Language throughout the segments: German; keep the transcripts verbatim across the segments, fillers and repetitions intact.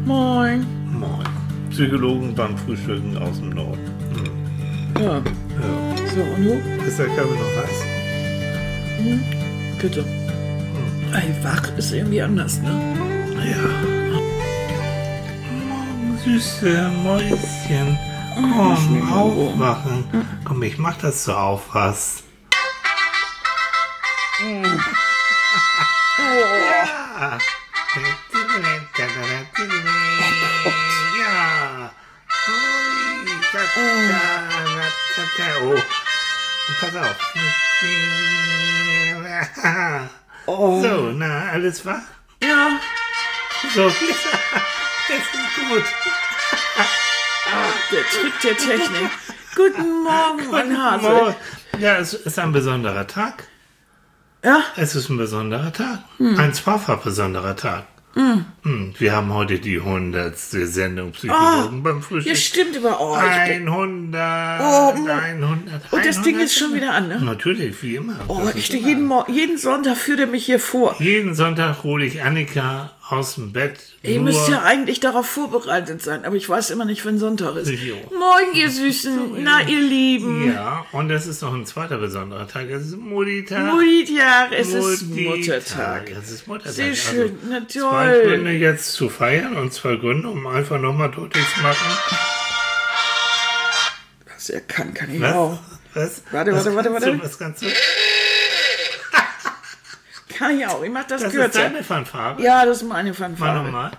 Moin. Moin. Psychologen beim Frühstücken aus dem Norden. Hm. Ja. Ja. So, und du? Ist der Körper noch heiß? Hm. Bitte. Hm. Ey, wach ist irgendwie anders, ne? Ja. Morgen, süße Mäuschen. Komm, aufwachen. Hm. Komm, ich mach, dass du aufwachst. Hm. Ja. Ja. Ui, da, da, da, da, oh. Und pass auf. Oh. So, na, alles wach? Ja. So, das ist gut. Ach, der Trick der Technik. Guten Morgen, mein Hase. Morgen. Ja, es ist ein besonderer Tag. Ja? Es ist ein besonderer Tag. Hm. Ein zweifelhaft besonderer Tag. Hm. Hm. Wir haben heute die hundertste Sendung Psychologen oh, beim Frühstück. Ja, stimmt aber. Oh, hundert, oh, hundert. Und das Ding ist schon wieder an, ne? Natürlich, wie immer. Oh, das ich stehe jeden, Mo- jeden Sonntag führt er mich hier vor. Jeden Sonntag hole ich Annika aus dem Bett. Ihr müsst ja eigentlich darauf vorbereitet sein, aber ich weiß immer nicht, wenn Sonntag ist. Jo. Moin, ihr Süßen. Na, ihr Lieben. Ja, und es ist noch ein zweiter besonderer Tag. Es ist Mutti-Tag. Mutti-Tag, es ist Mutti-Tag. Muttertag. Es ist Muttertag. Sehr schön, also, na zwei toll. Gründe jetzt zu feiern und zwei Gründe, um einfach nochmal deutlich zu machen. Was er kann, kann ich Was? auch. Was? Warte, was warte, warte, kannst warte. Du, was kannst du? Kann ich auch, ich mach das, Das kürzer. ist deine Fanfare? Ja, das ist meine Mal Fanfare. nochmal.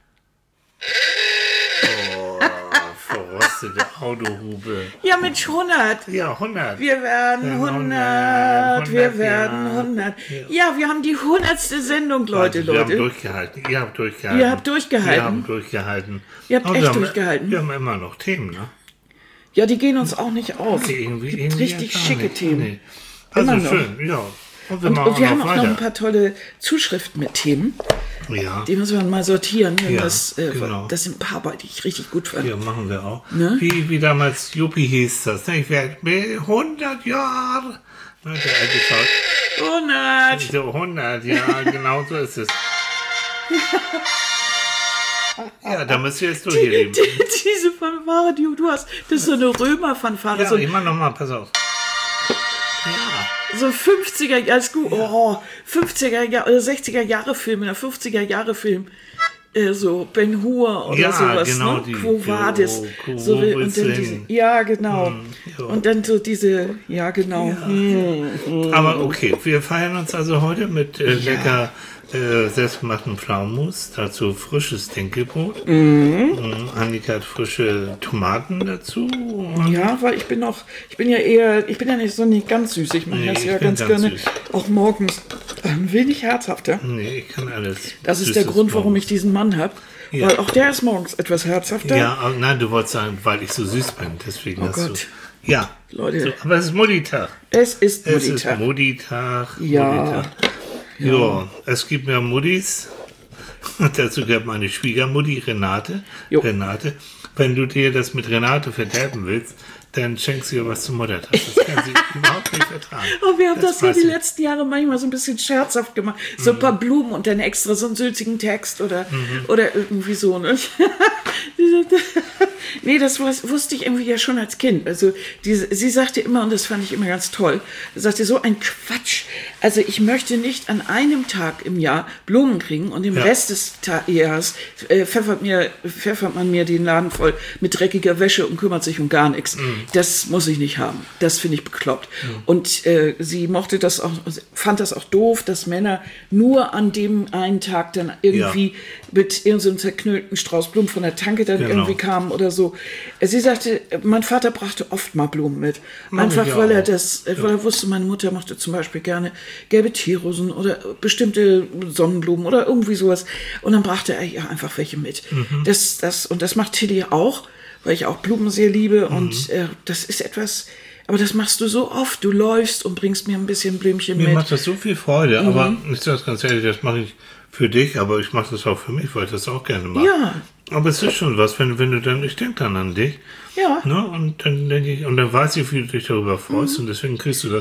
Oh, verrostete Autohupe. Ja, mit hundert. Ja, hundert. Wir werden hundert, wir werden hundert. Ja, wir haben die hundertste Sendung, Leute, Wir haben Leute. durchgehalten. Ihr habt durchgehalten. Ihr habt durchgehalten. Wir haben durchgehalten. Ihr habt Und echt wir haben, durchgehalten. Wir haben immer noch Themen, ne? Ja, die gehen uns auch nicht aus. Nee, irgendwie, Gibt irgendwie richtig gar schicke nicht. Themen. Nee. Also Immer noch. schön, ja. Und wir, Und, machen und wir auch haben noch auch noch weiter. ein paar tolle Zuschriften mit Themen. Ja. Die müssen wir mal sortieren. Wenn Ja, das, äh, genau. das sind ein paar bei, die ich richtig gut fand. Ja, machen wir auch. Ne? Wie, wie damals Juppie hieß das. Ne? Ich werde hundert Jahre. Ne, der alte Schaut. hundert. So hundert, ja, genau so ist es. Ja, da müsst ihr jetzt durch, ihr Lieben. Die, diese Fanfare, die du hast, das ist so eine Römer-Fanfare. Ja, So, ich mach nochmal, pass auf. Ja. so fünfziger, ja, ist gut. Oh, fünfziger Jahre oder sechziger Jahre Film, oder fünfziger Jahre Film. Äh, so Ben Hur oder Ja, sowas, genau, ne? die- Quo Vadis. Quo- So, Quo und dann willst du diese, hin? ja, genau. Hm, ja. Und dann so diese, ja, genau. Hm. Aber okay, wir feiern uns also heute mit äh, lecker äh, selbstgemachten Pflaumenmus, dazu frisches Dinkelbrot. Mhm. Annika hat frische Tomaten dazu. Und Ja, weil ich bin noch, ich bin ja eher, ich bin ja nicht so nicht ganz süß. Ich mache Nee, das ich ja bin ganz, ganz gerne süß. auch morgens ein wenig herzhafter. Nee, ich kann alles. Das ist Süßes der Grund, warum morgens. ich diesen Mann habe. Ja. Weil auch der ist morgens etwas herzhafter. Ja, aber nein, du wolltest sagen, weil ich so süß bin. Deswegen Oh hast Gott. du. Ja. Leute. So, aber es ist Mutti-Tag. Es ist Es Mutti-Tag. ist Mutti-Tag. Ja. Mutti-Tag. Ja. Es gibt ja Muttis. Dazu gehört meine Schwiegermutti Renate. Jo. Renate. Wenn du dir das mit Renate verderben willst, dann schenkst du ihr was zum Muttertag. Das kann sie überhaupt nicht vertragen. Und wir haben das, ja weiß die ich. letzten Jahre manchmal so ein bisschen scherzhaft gemacht. So ein paar Blumen und dann extra so einen sülzigen Text oder, oder irgendwie so. Ne? Nee, das wus- wusste ich irgendwie ja schon als Kind. Also diese, sie sagte immer, und das fand ich immer ganz toll, sie sagte so ein Quatsch. Also ich möchte nicht an einem Tag im Jahr Blumen kriegen und im Ja. Rest des Ta- Jahres äh, pfeffert, mir, pfeffert man mir den Laden voll mit dreckiger Wäsche und kümmert sich um gar nichts. Das muss ich nicht haben. Das finde ich bekloppt. Und äh, sie mochte das auch, fand das auch doof, dass Männer nur an dem einen Tag dann irgendwie mit irgendeinem so einem zerknüllten Strauß Blumen von der Tanke dann Genau. irgendwie kamen oder so. Sie sagte, mein Vater brachte oft mal Blumen mit. Mach Einfach ich weil er auch. das, weil er wusste, meine Mutter mochte zum Beispiel gerne gelbe Teerosen oder bestimmte Sonnenblumen oder irgendwie sowas. Und dann brachte er ja einfach welche mit. Mhm. Das, das, und das macht Tilly auch, weil ich auch Blumen sehr liebe. Mhm. Und äh, das ist etwas, aber das machst du so oft. Du läufst und bringst mir ein bisschen Blümchen Mir mit. macht das so viel Freude, aber ich sage ganz ehrlich, das mache ich für dich, aber ich mache das auch für mich, weil ich das auch gerne mache. Ja. Aber es ist schon was, wenn, wenn du dann, ich denke dann an dich. Ja. Ne? Und dann denke ich, und dann weiß ich, wie du dich darüber freust, und deswegen kriegst du das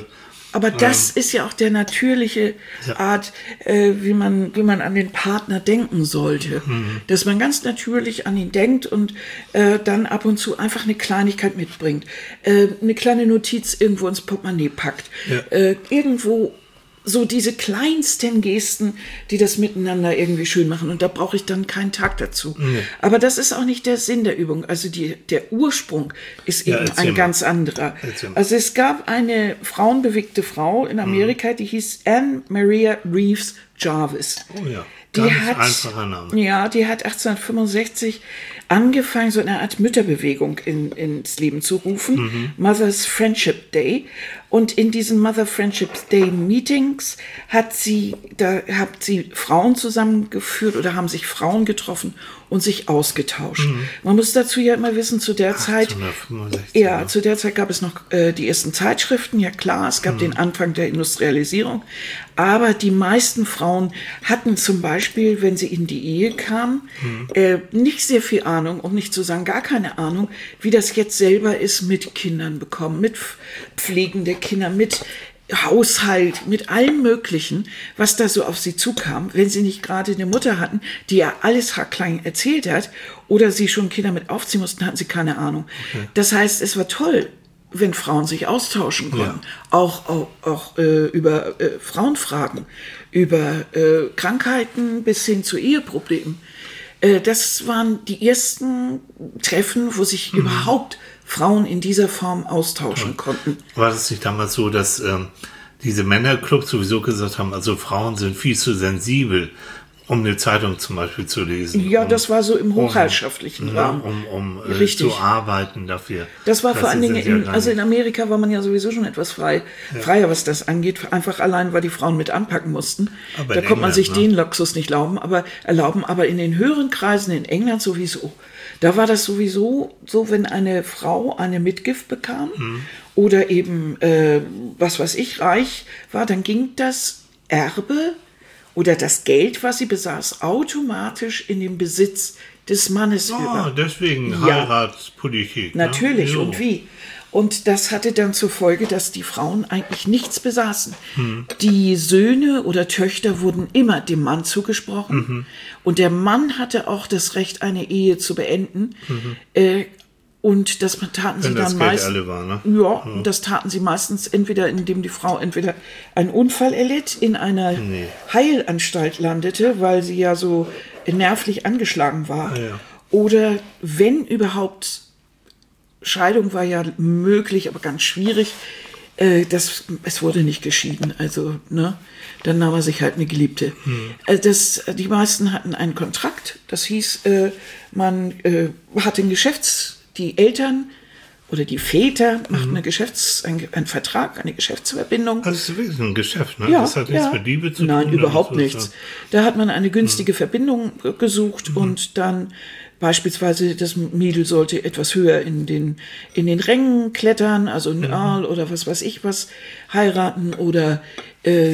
Aber das ähm, ist ja auch der natürliche ja. Art, äh, wie man, wie man an den Partner denken sollte. Mhm. Dass man ganz natürlich an ihn denkt und äh, dann ab und zu einfach eine Kleinigkeit mitbringt. Äh, eine kleine Notiz irgendwo ins Portemonnaie packt. Ja. Äh, irgendwo so diese kleinsten Gesten, die das miteinander irgendwie schön machen. Und da brauche ich dann keinen Tag dazu. Nee. Aber das ist auch nicht der Sinn der Übung. Also die, der Ursprung ist eben ja, ein mal. ganz anderer. Also es gab eine frauenbewegte Frau in Amerika, mhm. die hieß Anne Maria Reeves Jarvis. Oh ja, die ganz hat, einfacher Name. Ja, die hat achtzehnhundertfünfundsechzig angefangen, so eine Art Mütterbewegung in, ins Leben zu rufen. Mhm. Mother's Friendship Day. Und in diesen Mother Friendship Day Meetings hat sie, da hat sie Frauen zusammengeführt oder haben sich Frauen getroffen und sich ausgetauscht. Mhm. Man muss dazu ja immer wissen, zu der Zeit, ja, zu der Zeit gab es noch äh, die ersten Zeitschriften, ja klar, es gab mhm. den Anfang der Industrialisierung, aber die meisten Frauen hatten zum Beispiel, wenn sie in die Ehe kamen, mhm. äh, nicht sehr viel Ahnung, um nicht zu sagen gar keine Ahnung, wie das jetzt selber ist mit Kindern bekommen, mit Pflegen der Kinder, mit Haushalt, mit allem Möglichen, was da so auf sie zukam, wenn sie nicht gerade eine Mutter hatten, die ja alles haarklein erzählt hat, oder sie schon Kinder mit aufziehen mussten, hatten sie keine Ahnung. Okay. Das heißt, es war toll, wenn Frauen sich austauschen konnten, ja. auch, auch, auch äh, über äh, Frauenfragen, über äh, Krankheiten bis hin zu Eheproblemen. Äh, das waren die ersten Treffen, wo sich mhm. überhaupt Frauen in dieser Form austauschen konnten. War das nicht damals so, dass ähm, diese Männerclubs sowieso gesagt haben, also Frauen sind viel zu sensibel, um eine Zeitung zum Beispiel zu lesen? Ja, um, das war so im hochherrschaftlichen um, Rahmen. Um, um, um äh, zu arbeiten dafür. Das war vor allen Dingen, in, also in Amerika war man ja sowieso schon etwas frei, ja. freier, was das angeht. Einfach allein, weil die Frauen mit anpacken mussten. Aber da konnte man sich ne? den Luxus nicht erlauben, aber, erlauben. Aber in den höheren Kreisen in England sowieso. Da war das sowieso so, wenn eine Frau eine Mitgift bekam mhm. oder eben, äh, was weiß ich, reich war, dann ging das Erbe oder das Geld, was sie besaß, automatisch in den Besitz des Mannes oh, über. Deswegen ja. Heiratspolitik. Natürlich, ne? und wie? Und das hatte dann zur Folge, dass die Frauen eigentlich nichts besaßen. Hm. Die Söhne oder Töchter wurden immer dem Mann zugesprochen. Mhm. Und der Mann hatte auch das Recht, eine Ehe zu beenden. Mhm. Äh, und das taten sie Wenn dann das meistens. Geld alle war, ne? Ja, ja, und das taten sie meistens entweder, indem die Frau entweder einen Unfall erlitt, in einer nee. Heilanstalt landete, weil sie ja so nervlich angeschlagen war. Ah, ja. Oder wenn überhaupt. Scheidung war ja möglich, aber ganz schwierig. Äh, das, es wurde nicht geschieden, also ne, dann nahm er sich halt eine Geliebte. Hm. Äh, das, die meisten hatten einen Kontrakt, das hieß, äh, man äh, hat den Geschäfts, die Eltern oder die Väter machten eine Geschäfts-, ein, einen Vertrag, eine Geschäftsverbindung. Also das ist wirklich ein Geschäft, ne? Ja, das hat ja. nichts mit Liebe zu Nein, tun. Nein, überhaupt so nichts. Da hat man eine günstige hm. Verbindung gesucht hm. und dann beispielsweise das Mädel sollte etwas höher in den, in den Rängen klettern, also ein Earl oder was weiß ich was, heiraten oder äh,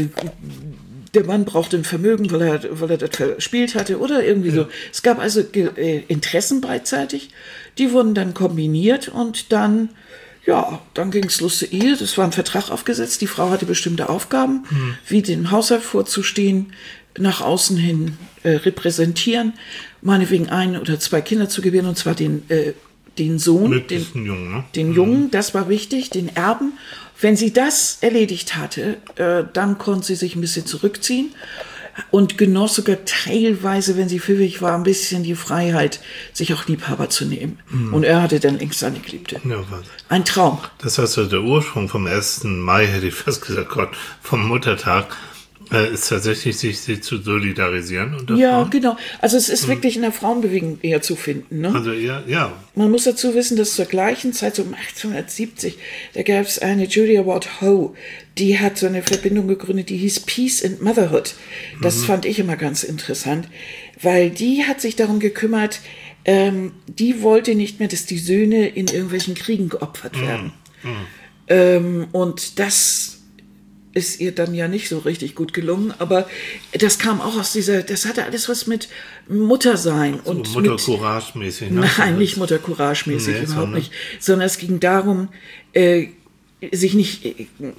der Mann brauchte ein Vermögen, weil er, weil er das verspielt hatte oder irgendwie ja. so. Es gab also äh, Interessen beidseitig, die wurden dann kombiniert und dann, ja, dann ging es los zur Ehe. Das war ein Vertrag aufgesetzt, die Frau hatte bestimmte Aufgaben, mhm. wie dem Haushalt vorzustehen, nach außen hin äh, repräsentieren, meinetwegen ein oder zwei Kinder zu gebären, und zwar den, äh, den Sohn, den, Jungen, ne? den Jungen, das war wichtig, den Erben. Wenn sie das erledigt hatte, äh, dann konnte sie sich ein bisschen zurückziehen und genoss sogar teilweise, wenn sie pfiffig war, ein bisschen die Freiheit, sich auch Liebhaber zu nehmen. Mhm. Und er hatte dann längst seine Geliebte. Ja, ein Traum. Das heißt, der Ursprung vom ersten Mai, hätte ich fast gesagt, Gott, vom Muttertag, ist tatsächlich, sich, sich zu solidarisieren. Und ja, Frauen? Genau. Also es ist hm. wirklich in der Frauenbewegung eher zu finden. Ne? Also ja, ja. Man muss dazu wissen, dass zur gleichen Zeit, so um achtzehnhundertsiebzig, da gab es eine Julia Ward Howe, die hat so eine Verbindung gegründet, die hieß Peace and Motherhood. Das mhm. fand ich immer ganz interessant, weil die hat sich darum gekümmert, ähm, die wollte nicht mehr, dass die Söhne in irgendwelchen Kriegen geopfert werden. Mhm. Mhm. Ähm, und das ist ihr dann ja nicht so richtig gut gelungen, aber das kam auch aus dieser, das hatte alles was mit Muttersein so, und Mutter-Courage-mäßig. Ne? Nein, nicht Mutter-Courage-mäßig, nee, überhaupt so, ne? nicht, sondern es ging darum, äh, sich nicht, äh,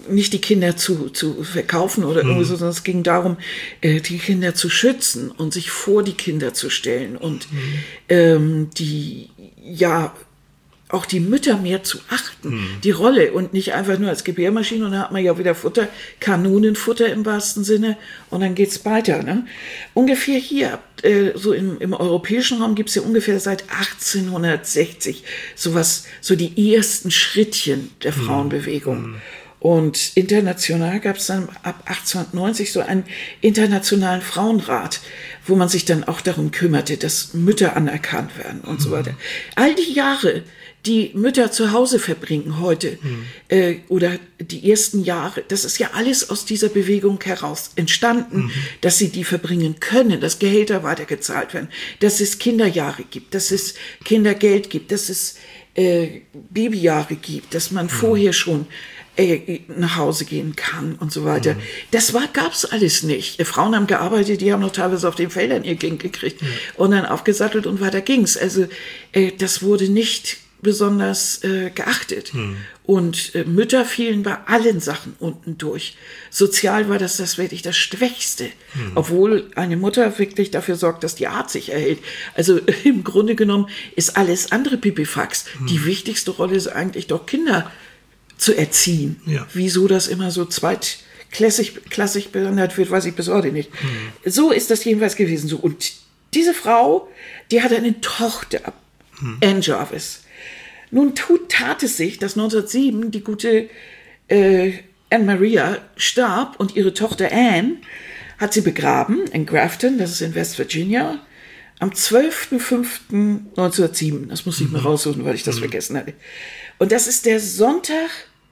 nicht die Kinder zu, zu verkaufen oder irgendwie so, sondern es ging darum, äh, die Kinder zu schützen und sich vor die Kinder zu stellen und mhm. ähm, die, ja, auch die Mütter mehr zu achten, mhm. die Rolle und nicht einfach nur als Gebärmaschine und dann hat man ja wieder Futter, Kanonenfutter im wahrsten Sinne und dann geht's weiter. Ne? Ungefähr hier, äh, so im, im europäischen Raum gibt's ja ungefähr seit achtzehnhundertsechzig sowas, so die ersten Schrittchen der Frauenbewegung. Mhm. Und international gab es dann ab achtzehnhundertneunzig so einen internationalen Frauenrat, wo man sich dann auch darum kümmerte, dass Mütter anerkannt werden und mhm. so weiter. All die Jahre, die Mütter zu Hause verbringen heute mhm. äh, oder die ersten Jahre, das ist ja alles aus dieser Bewegung heraus entstanden, mhm. dass sie die verbringen können, dass Gehälter weitergezahlt werden, dass es Kinderjahre gibt, dass es Kindergeld gibt, dass es äh, Babyjahre gibt, dass man mhm. vorher schon nach Hause gehen kann und so weiter. Mhm. Das war, gab's alles nicht. Frauen haben gearbeitet, die haben noch teilweise auf den Feldern ihr Kind gekriegt mhm. und dann aufgesattelt und weiter ging's. Also äh, das wurde nicht besonders äh, geachtet. Mhm. Und äh, Mütter fielen bei allen Sachen unten durch. Sozial war das das wirklich das Schwächste. Mhm. Obwohl eine Mutter wirklich dafür sorgt, dass die Art sich erhält. Also äh, im Grunde genommen ist alles andere Pipifax. Mhm. Die wichtigste Rolle ist eigentlich doch Kinder zu erziehen. Ja. Wieso das immer so zweitklassig klassisch behandelt wird, weiß ich bis heute nicht. Mhm. So ist das jedenfalls gewesen. So. Und diese Frau, die hatte eine Tochter, mhm. Anne Jarvis. Nun tut, tat es sich, dass neunzehnhundertsieben die gute äh, Anne Maria starb und ihre Tochter Anne hat sie begraben in Grafton, das ist in West Virginia, am zwölften fünften neunzehnhundertsieben. Das muss ich mhm. mal raussuchen, weil ich das mhm. vergessen hatte. Und das ist der Sonntag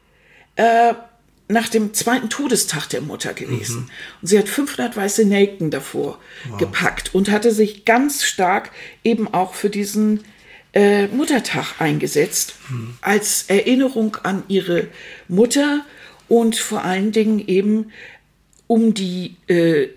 äh, nach dem zweiten Todestag der Mutter gewesen. Mhm. Und sie hat fünfhundert weiße Nelken davor wow. gepackt und hatte sich ganz stark eben auch für diesen äh, Muttertag eingesetzt, mhm. als Erinnerung an ihre Mutter und vor allen Dingen eben um die äh,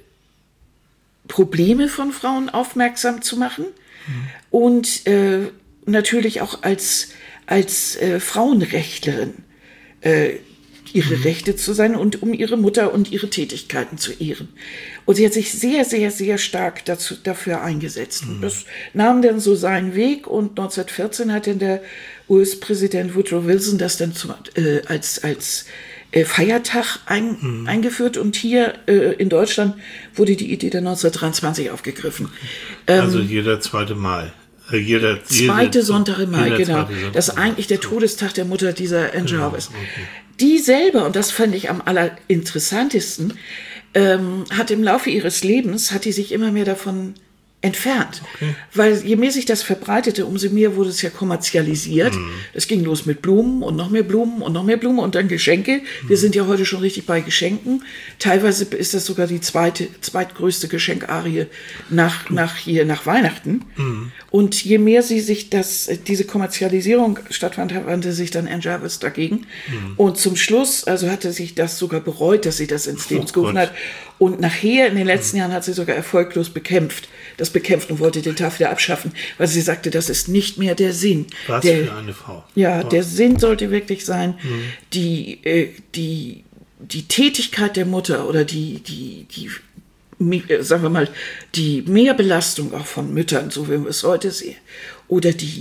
Probleme von Frauen aufmerksam zu machen mhm. und äh, natürlich auch als als äh, Frauenrechtlerin äh, ihre mhm. Rechte zu sein und um ihre Mutter und ihre Tätigkeiten zu ehren. Und sie hat sich sehr, sehr, sehr stark dazu, dafür eingesetzt. Mhm. Und das nahm dann so seinen Weg und neunzehnhundertvierzehn hat dann der U S-Präsident Woodrow Wilson das dann zum, äh, als, als äh, Feiertag ein, mhm. eingeführt und hier äh, in Deutschland wurde die Idee dann neunzehnhundertdreiundzwanzig aufgegriffen. Ähm, also jeder zweite Mal. Jeder, zweite jeder, Sonntag im Mai, genau. Sonntag. Das ist eigentlich der Todestag der Mutter dieser Anne Genau, Jarvis. okay. Die selber, und das fand ich am allerinteressantesten, ähm, hat im Laufe ihres Lebens, hat die sich immer mehr davon entfernt. Okay. Weil je mehr sich das verbreitete, umso mehr wurde es ja kommerzialisiert. Mhm. Es ging los mit Blumen und noch mehr Blumen und noch mehr Blumen und dann Geschenke. Mhm. Wir sind ja heute schon richtig bei Geschenken. Teilweise ist das sogar die zweite, zweitgrößte Geschenkarie nach, nach hier, nach Weihnachten. Mhm. Und je mehr sie sich das, diese Kommerzialisierung stattfand, wandte sich dann Anne Jarvis dagegen. Mhm. Und zum Schluss, also hatte sich das sogar bereut, dass sie das ins Leben oh gerufen hat. Und nachher, in den letzten mhm. Jahren, hat sie sogar erfolglos bekämpft. Das bekämpft und wollte den Tag wieder abschaffen, weil sie sagte, das ist nicht mehr der Sinn. Was der, für eine Frau. Ja, wow. Der Sinn sollte wirklich sein, mhm. die, äh, die, die Tätigkeit der Mutter oder die, die, die, sagen wir mal, die Mehrbelastung auch von Müttern, so wie wir es heute sehen, oder die,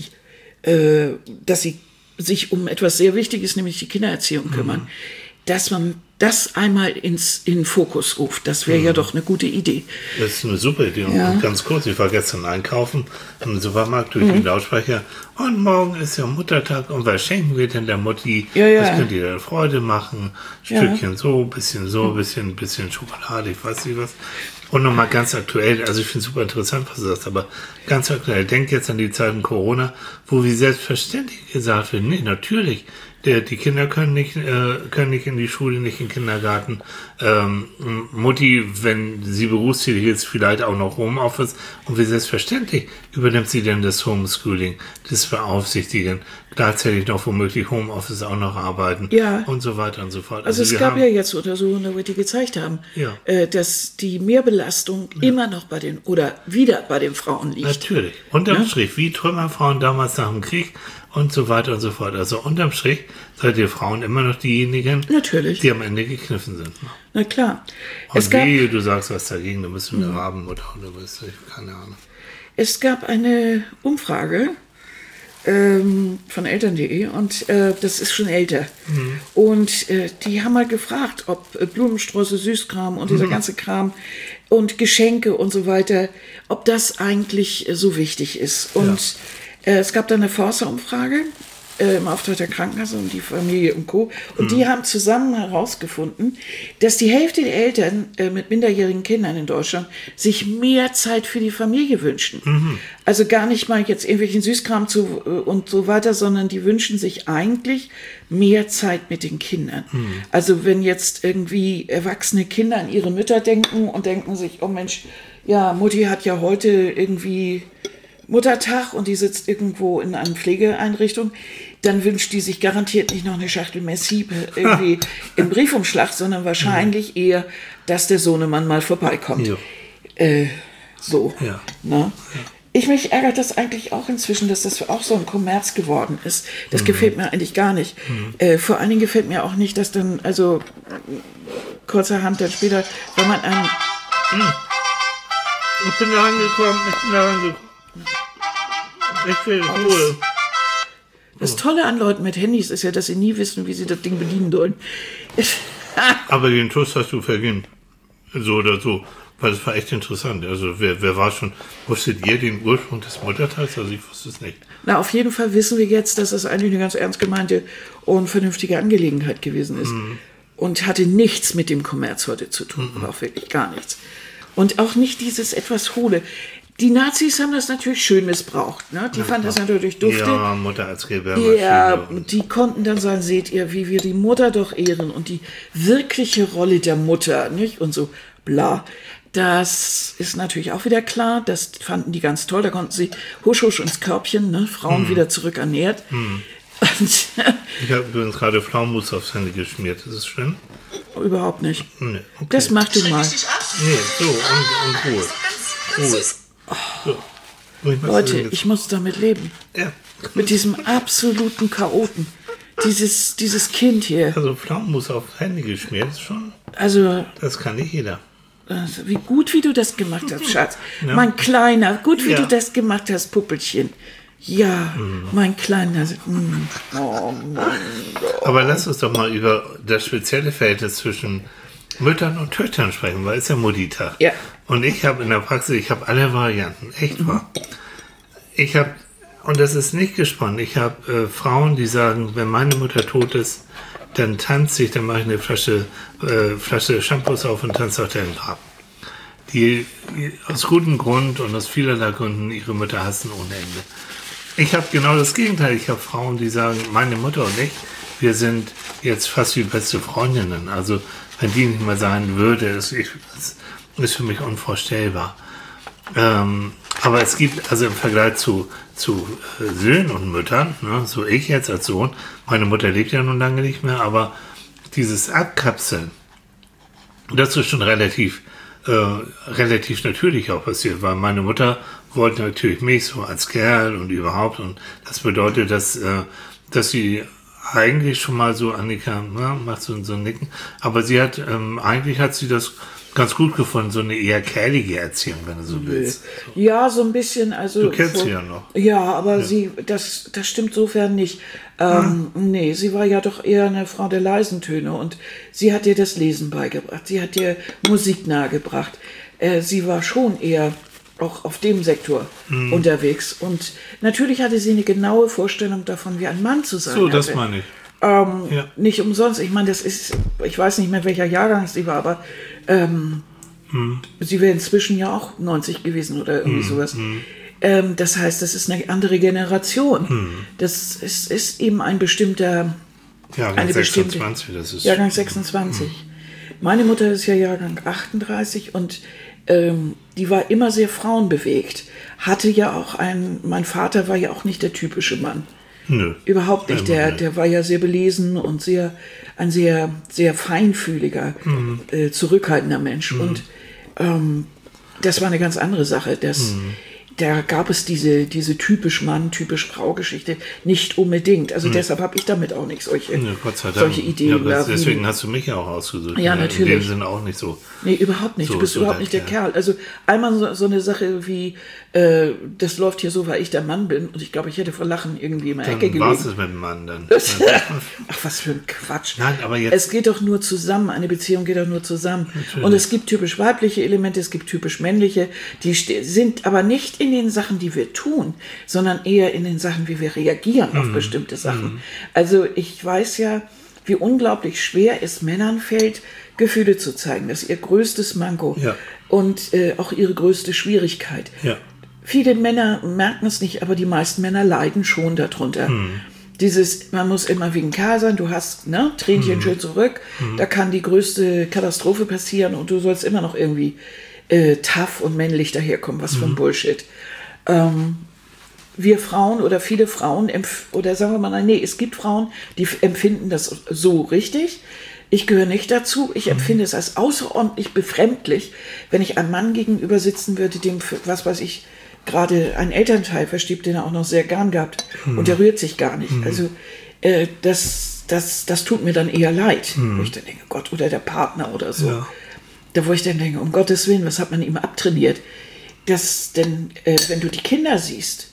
äh, dass sie sich um etwas sehr Wichtiges, nämlich die Kindererziehung kümmern, mhm. dass man das einmal ins, in den Fokus ruft. Das wäre mhm. ja doch eine gute Idee. Das ist eine super Idee. Ja. Und ganz kurz, ich war gestern einkaufen im Supermarkt durch mhm. die Lautsprecher und morgen ist ja Muttertag und was schenken wir denn der Mutti? Ja, ja. Was könnt ihr denn Freude machen? Stückchen ja. so, bisschen so, bisschen, bisschen Schokolade, ich weiß nicht was. Und nochmal ganz aktuell, also ich finde es super interessant, was du sagst, aber ganz aktuell, denk jetzt an die Zeiten Corona, wo wie selbstverständlich gesagt wird, nee, natürlich, der, die Kinder können nicht, äh, können nicht in die Schule, nicht in den Kindergarten. Ähm, Mutti, wenn sie berufstätig ist, vielleicht auch noch Homeoffice. Und wie selbstverständlich übernimmt sie denn das Homeschooling, das Beaufsichtigen, gleichzeitig noch womöglich Homeoffice auch noch arbeiten ja. und so weiter und so fort. Also, also es gab haben, ja jetzt Untersuchungen, die gezeigt haben, ja. äh, dass die Mehrbelastung ja. immer noch bei den, oder wieder bei den Frauen liegt. Natürlich. Unterm ja? Strich, wie Trümmerfrauen damals nach dem Krieg. und so weiter und so fort. Also unterm Strich seid ihr Frauen immer noch diejenigen, Natürlich. die am Ende gekniffen sind. Ne? Na klar. Und Es gab, wie du sagst was dagegen, du bist eine Rabenmutter oder was, ich keine Ahnung. es gab eine Umfrage ähm, von Eltern punkt de und äh, das ist schon älter. Mhm. Und äh, die haben mal gefragt, ob äh, Blumensträuße, Süßkram und dieser mhm. ganze Kram und Geschenke und so weiter, ob das eigentlich äh, so wichtig ist. Und ja. äh, es gab dann eine Forsa-Umfrage äh, im Auftrag der Krankenkasse und die Familie und Co. Und mhm. die haben zusammen herausgefunden, dass die Hälfte der Eltern äh, mit minderjährigen Kindern in Deutschland sich mehr Zeit für die Familie wünschen. Mhm. Also gar nicht mal jetzt irgendwelchen Süßkram zu, äh, und so weiter, sondern die wünschen sich eigentlich mehr Zeit mit den Kindern. Mhm. Also wenn jetzt irgendwie erwachsene Kinder an ihre Mütter denken und denken sich, oh Mensch, ja, Mutti hat ja heute irgendwie Muttertag und die sitzt irgendwo in einer Pflegeeinrichtung, dann wünscht die sich garantiert nicht noch eine Schachtel Merci irgendwie im Briefumschlag, sondern wahrscheinlich ja. eher, dass der Sohnemann mal vorbeikommt. Ja. Äh, so. Ja. Na? Ja. Ich mich ärgert das eigentlich auch inzwischen, dass das auch so ein Kommerz geworden ist. Das mhm. gefällt mir eigentlich gar nicht. Mhm. Äh, vor allen Dingen gefällt mir auch nicht, dass dann, also kurzerhand dann später, wenn man einen... Mhm. Ich bin da angekommen, ich bin da angekommen. Ich will Ruhe. Das Tolle an Leuten mit Handys ist ja, dass sie nie wissen, wie sie das Ding bedienen sollen. Aber den Toast hast du vergeben. So oder so. Weil das war echt interessant. Also wer, wer war schon, wusstet ihr den Ursprung des Muttertags? Also ich wusste es nicht. Na, auf jeden Fall wissen wir jetzt, dass es eigentlich eine ganz ernst gemeinte und vernünftige Angelegenheit gewesen ist. Mhm. Und hatte nichts mit dem Kommerz heute zu tun. Mhm. Aber auch wirklich gar nichts. Und auch nicht dieses etwas Hohle. Die Nazis haben das natürlich schön missbraucht. Ne? Die ja, fanden das natürlich dufte. Ja, Mutter als Gebärmaschine. Ja, die konnten dann sagen, seht ihr, wie wir die Mutter doch ehren und die wirkliche Rolle der Mutter, nicht? Und so, bla. Das ist natürlich auch wieder klar. Das fanden die ganz toll. Da konnten sie husch husch ins Körbchen, ne? Frauen hm. wieder zurück ernährt. Hm. Ich habe übrigens gerade Pflaumenmus aufs Handy geschmiert. Ist das schlimm? Überhaupt nicht. Nee, okay. Das mach du mal. Nee, so, und, und Ruhe. Ruhe. So. Ich Leute, ich muss damit leben. Ja. Mit diesem absoluten Chaoten. Dieses, dieses Kind hier. Also Pflaumenmus auf Handy geschmiert ist schon. Also. Das kann nicht jeder. Also, wie gut, wie du das gemacht hast, Schatz. Ja. Mein Kleiner, gut, wie ja. du das gemacht hast, Puppelchen. Ja, mm. mein Kleiner. Mm. Oh, mein Gott. Aber lass uns doch mal über das spezielle Verhältnis zwischen Müttern und Töchtern sprechen, weil es ist ja Mutti-Tag. Ja. Und ich habe in der Praxis, ich habe alle Varianten, echt wahr. Mhm. Ich habe, und das ist nicht gespannt, ich habe äh, Frauen, die sagen, wenn meine Mutter tot ist, dann tanze ich, dann mache ich eine Flasche, äh, Flasche Shampoos auf und tanze auf deren Grab. Die, die aus gutem Grund und aus vielerlei Gründen ihre Mütter hassen ohne Ende. Ich habe genau das Gegenteil. Ich habe Frauen, die sagen, meine Mutter und ich, wir sind jetzt fast wie beste Freundinnen. Also wenn die nicht mehr sein würde, ist, ich, ist für mich unvorstellbar. Ähm, aber es gibt, also im Vergleich zu, zu äh, Söhnen und Müttern, ne, so ich jetzt als Sohn, meine Mutter lebt ja nun lange nicht mehr, aber dieses Abkapseln, das ist schon relativ, äh, relativ natürlich auch passiert, weil meine Mutter wollte natürlich mich so als Kerl und überhaupt, und das bedeutet, dass, äh, dass sie eigentlich schon mal so, Annika, ja, macht so, so ein Nicken, aber sie hat, ähm, eigentlich hat sie das ganz gut gefunden, so eine eher kerlige Erziehung, wenn du so willst. So. Ja, so ein bisschen, also. Du kennst vor, sie ja noch. Ja, aber ja. sie, das, das stimmt sofern nicht. Ähm, hm. Nee, sie war ja doch eher eine Frau der leisen Töne und sie hat dir das Lesen beigebracht, sie hat dir Musik nahegebracht. Äh, sie war schon eher auch auf dem Sektor hm. unterwegs und natürlich hatte sie eine genaue Vorstellung davon, wie ein Mann zu sein So, hatte. das meine ich. Ähm, ja. Nicht umsonst. Ich meine, das ist, ich weiß nicht mehr, welcher Jahrgang sie war, aber ähm, hm. sie wäre inzwischen ja auch neunzig gewesen oder irgendwie hm. sowas. Hm. Ähm, das heißt, das ist eine andere Generation. Hm. Das ist, ist eben ein bestimmter... Jahrgang eine sechsundzwanzig, das ist... Jahrgang sechsundzwanzig. Hm. Meine Mutter ist ja Jahrgang achtunddreißig und ähm, die war immer sehr frauenbewegt. Hatte ja auch ein... Mein Vater war ja auch nicht der typische Mann. Nö. Überhaupt nicht. Der, der war ja sehr belesen und sehr, ein sehr, sehr feinfühliger, mhm. äh, zurückhaltender Mensch. Mhm. Und ähm, das war eine ganz andere Sache. Das, mhm. da gab es diese, diese typisch Mann, typisch Frau-Geschichte nicht unbedingt. Also hm. deshalb habe ich damit auch nicht solche, ja, Gott sei Dank. solche Ideen. Ja, das, deswegen hast du mich ja auch ausgesucht. Ja, natürlich. In dem Sinne auch nicht so. Nee, überhaupt nicht. So, du bist so überhaupt nicht der Kerl. Kerl. Also einmal so, so eine Sache wie, äh, das läuft hier so, weil ich der Mann bin. Und ich glaube, ich hätte vor Lachen irgendwie in der Ecke gelegen. Dann war es mit dem Mann dann. Ach, was für ein Quatsch. Nein, aber jetzt... Es geht doch nur zusammen. Eine Beziehung geht doch nur zusammen. Natürlich. Und es gibt typisch weibliche Elemente, es gibt typisch männliche. Die sind aber nicht in den Sachen, die wir tun, sondern eher in den Sachen, wie wir reagieren auf mm. bestimmte Sachen. Mm. Also ich weiß ja, wie unglaublich schwer es Männern fällt, Gefühle zu zeigen. Das ist ihr größtes Manko ja. und äh, auch ihre größte Schwierigkeit. Ja. Viele Männer merken es nicht, aber die meisten Männer leiden schon darunter. Mm. Dieses, man muss immer wegen K sein, du hast ne, Tränchen mm. schön zurück, mm. da kann die größte Katastrophe passieren und du sollst immer noch irgendwie äh, tough und männlich daherkommen. Was mm. für ein Bullshit. Ähm, wir Frauen oder viele Frauen, empf- oder sagen wir mal, nein, nee, es gibt Frauen, die f- empfinden das so richtig. Ich gehöre nicht dazu. Ich empfinde es als außerordentlich befremdlich, wenn ich einem Mann gegenüber sitzen würde, dem, was weiß ich, gerade ein Elternteil verstirbt, den er auch noch sehr gern gehabt hm. und der rührt sich gar nicht. Hm. Also äh, das, das, das tut mir dann eher leid. Hm. Wo ich dann denke, Gott, oder der Partner oder so. Ja. Da wo ich dann denke, um Gottes Willen, was hat man ihm abtrainiert? Das, denn äh, wenn du die Kinder siehst,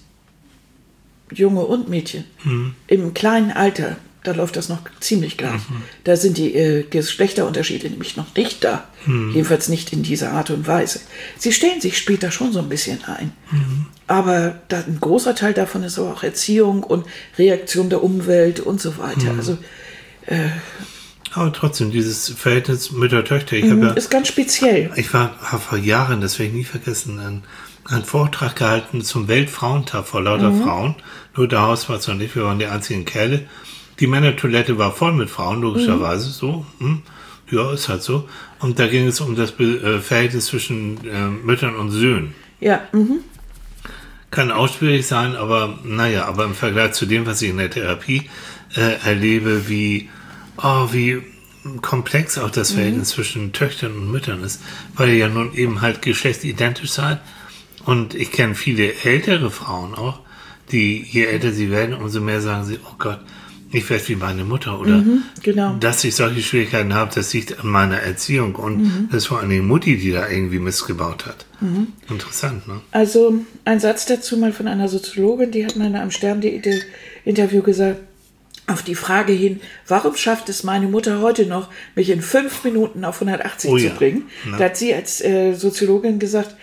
Junge und Mädchen, hm. im kleinen Alter, da läuft das noch ziemlich klar. Mhm. Da sind die äh, Geschlechterunterschiede nämlich noch nicht da. Mhm. Jedenfalls nicht in dieser Art und Weise. Sie stellen sich später schon so ein bisschen ein. Mhm. Aber da, ein großer Teil davon ist aber auch Erziehung und Reaktion der Umwelt und so weiter. Mhm. Also, äh, aber trotzdem, dieses Verhältnis Mütter-Töchter, ich habe ja, ist ganz speziell. Ich war habe vor Jahren, das werde ich nie vergessen, einen, einen Vortrag gehalten zum Weltfrauentag vor lauter mhm. Frauen. Nur der Hausarzt und ich, wir waren die einzigen Kerle. Die Männertoilette war voll mit Frauen, logischerweise, mhm. so. Hm, ja, ist halt so. Und da ging es um das Be- äh, Verhältnis zwischen äh, Müttern und Söhnen. Ja, mhm. Kann auch schwierig sein, aber naja, aber im Vergleich zu dem, was ich in der Therapie äh, erlebe, wie, oh, wie komplex auch das Verhältnis mhm. zwischen Töchtern und Müttern ist, weil ihr ja nun eben halt geschlechtsidentisch seid. Und ich kenne viele ältere Frauen auch, die, je älter sie werden, umso mehr sagen sie, oh Gott, ich werde wie meine Mutter, oder mhm, genau. dass ich solche Schwierigkeiten habe, das liegt an meiner Erziehung und mhm. das ist vor allem die Mutti, die da irgendwie missgebaut hat. Mhm. Interessant, ne? Also ein Satz dazu mal von einer Soziologin, die hat mal in einem Stern-Interview gesagt, auf die Frage hin, warum schafft es meine Mutter heute noch, mich in fünf Minuten auf hundertachtzig oh, zu ja. bringen? Na? Da hat sie als äh, Soziologin gesagt,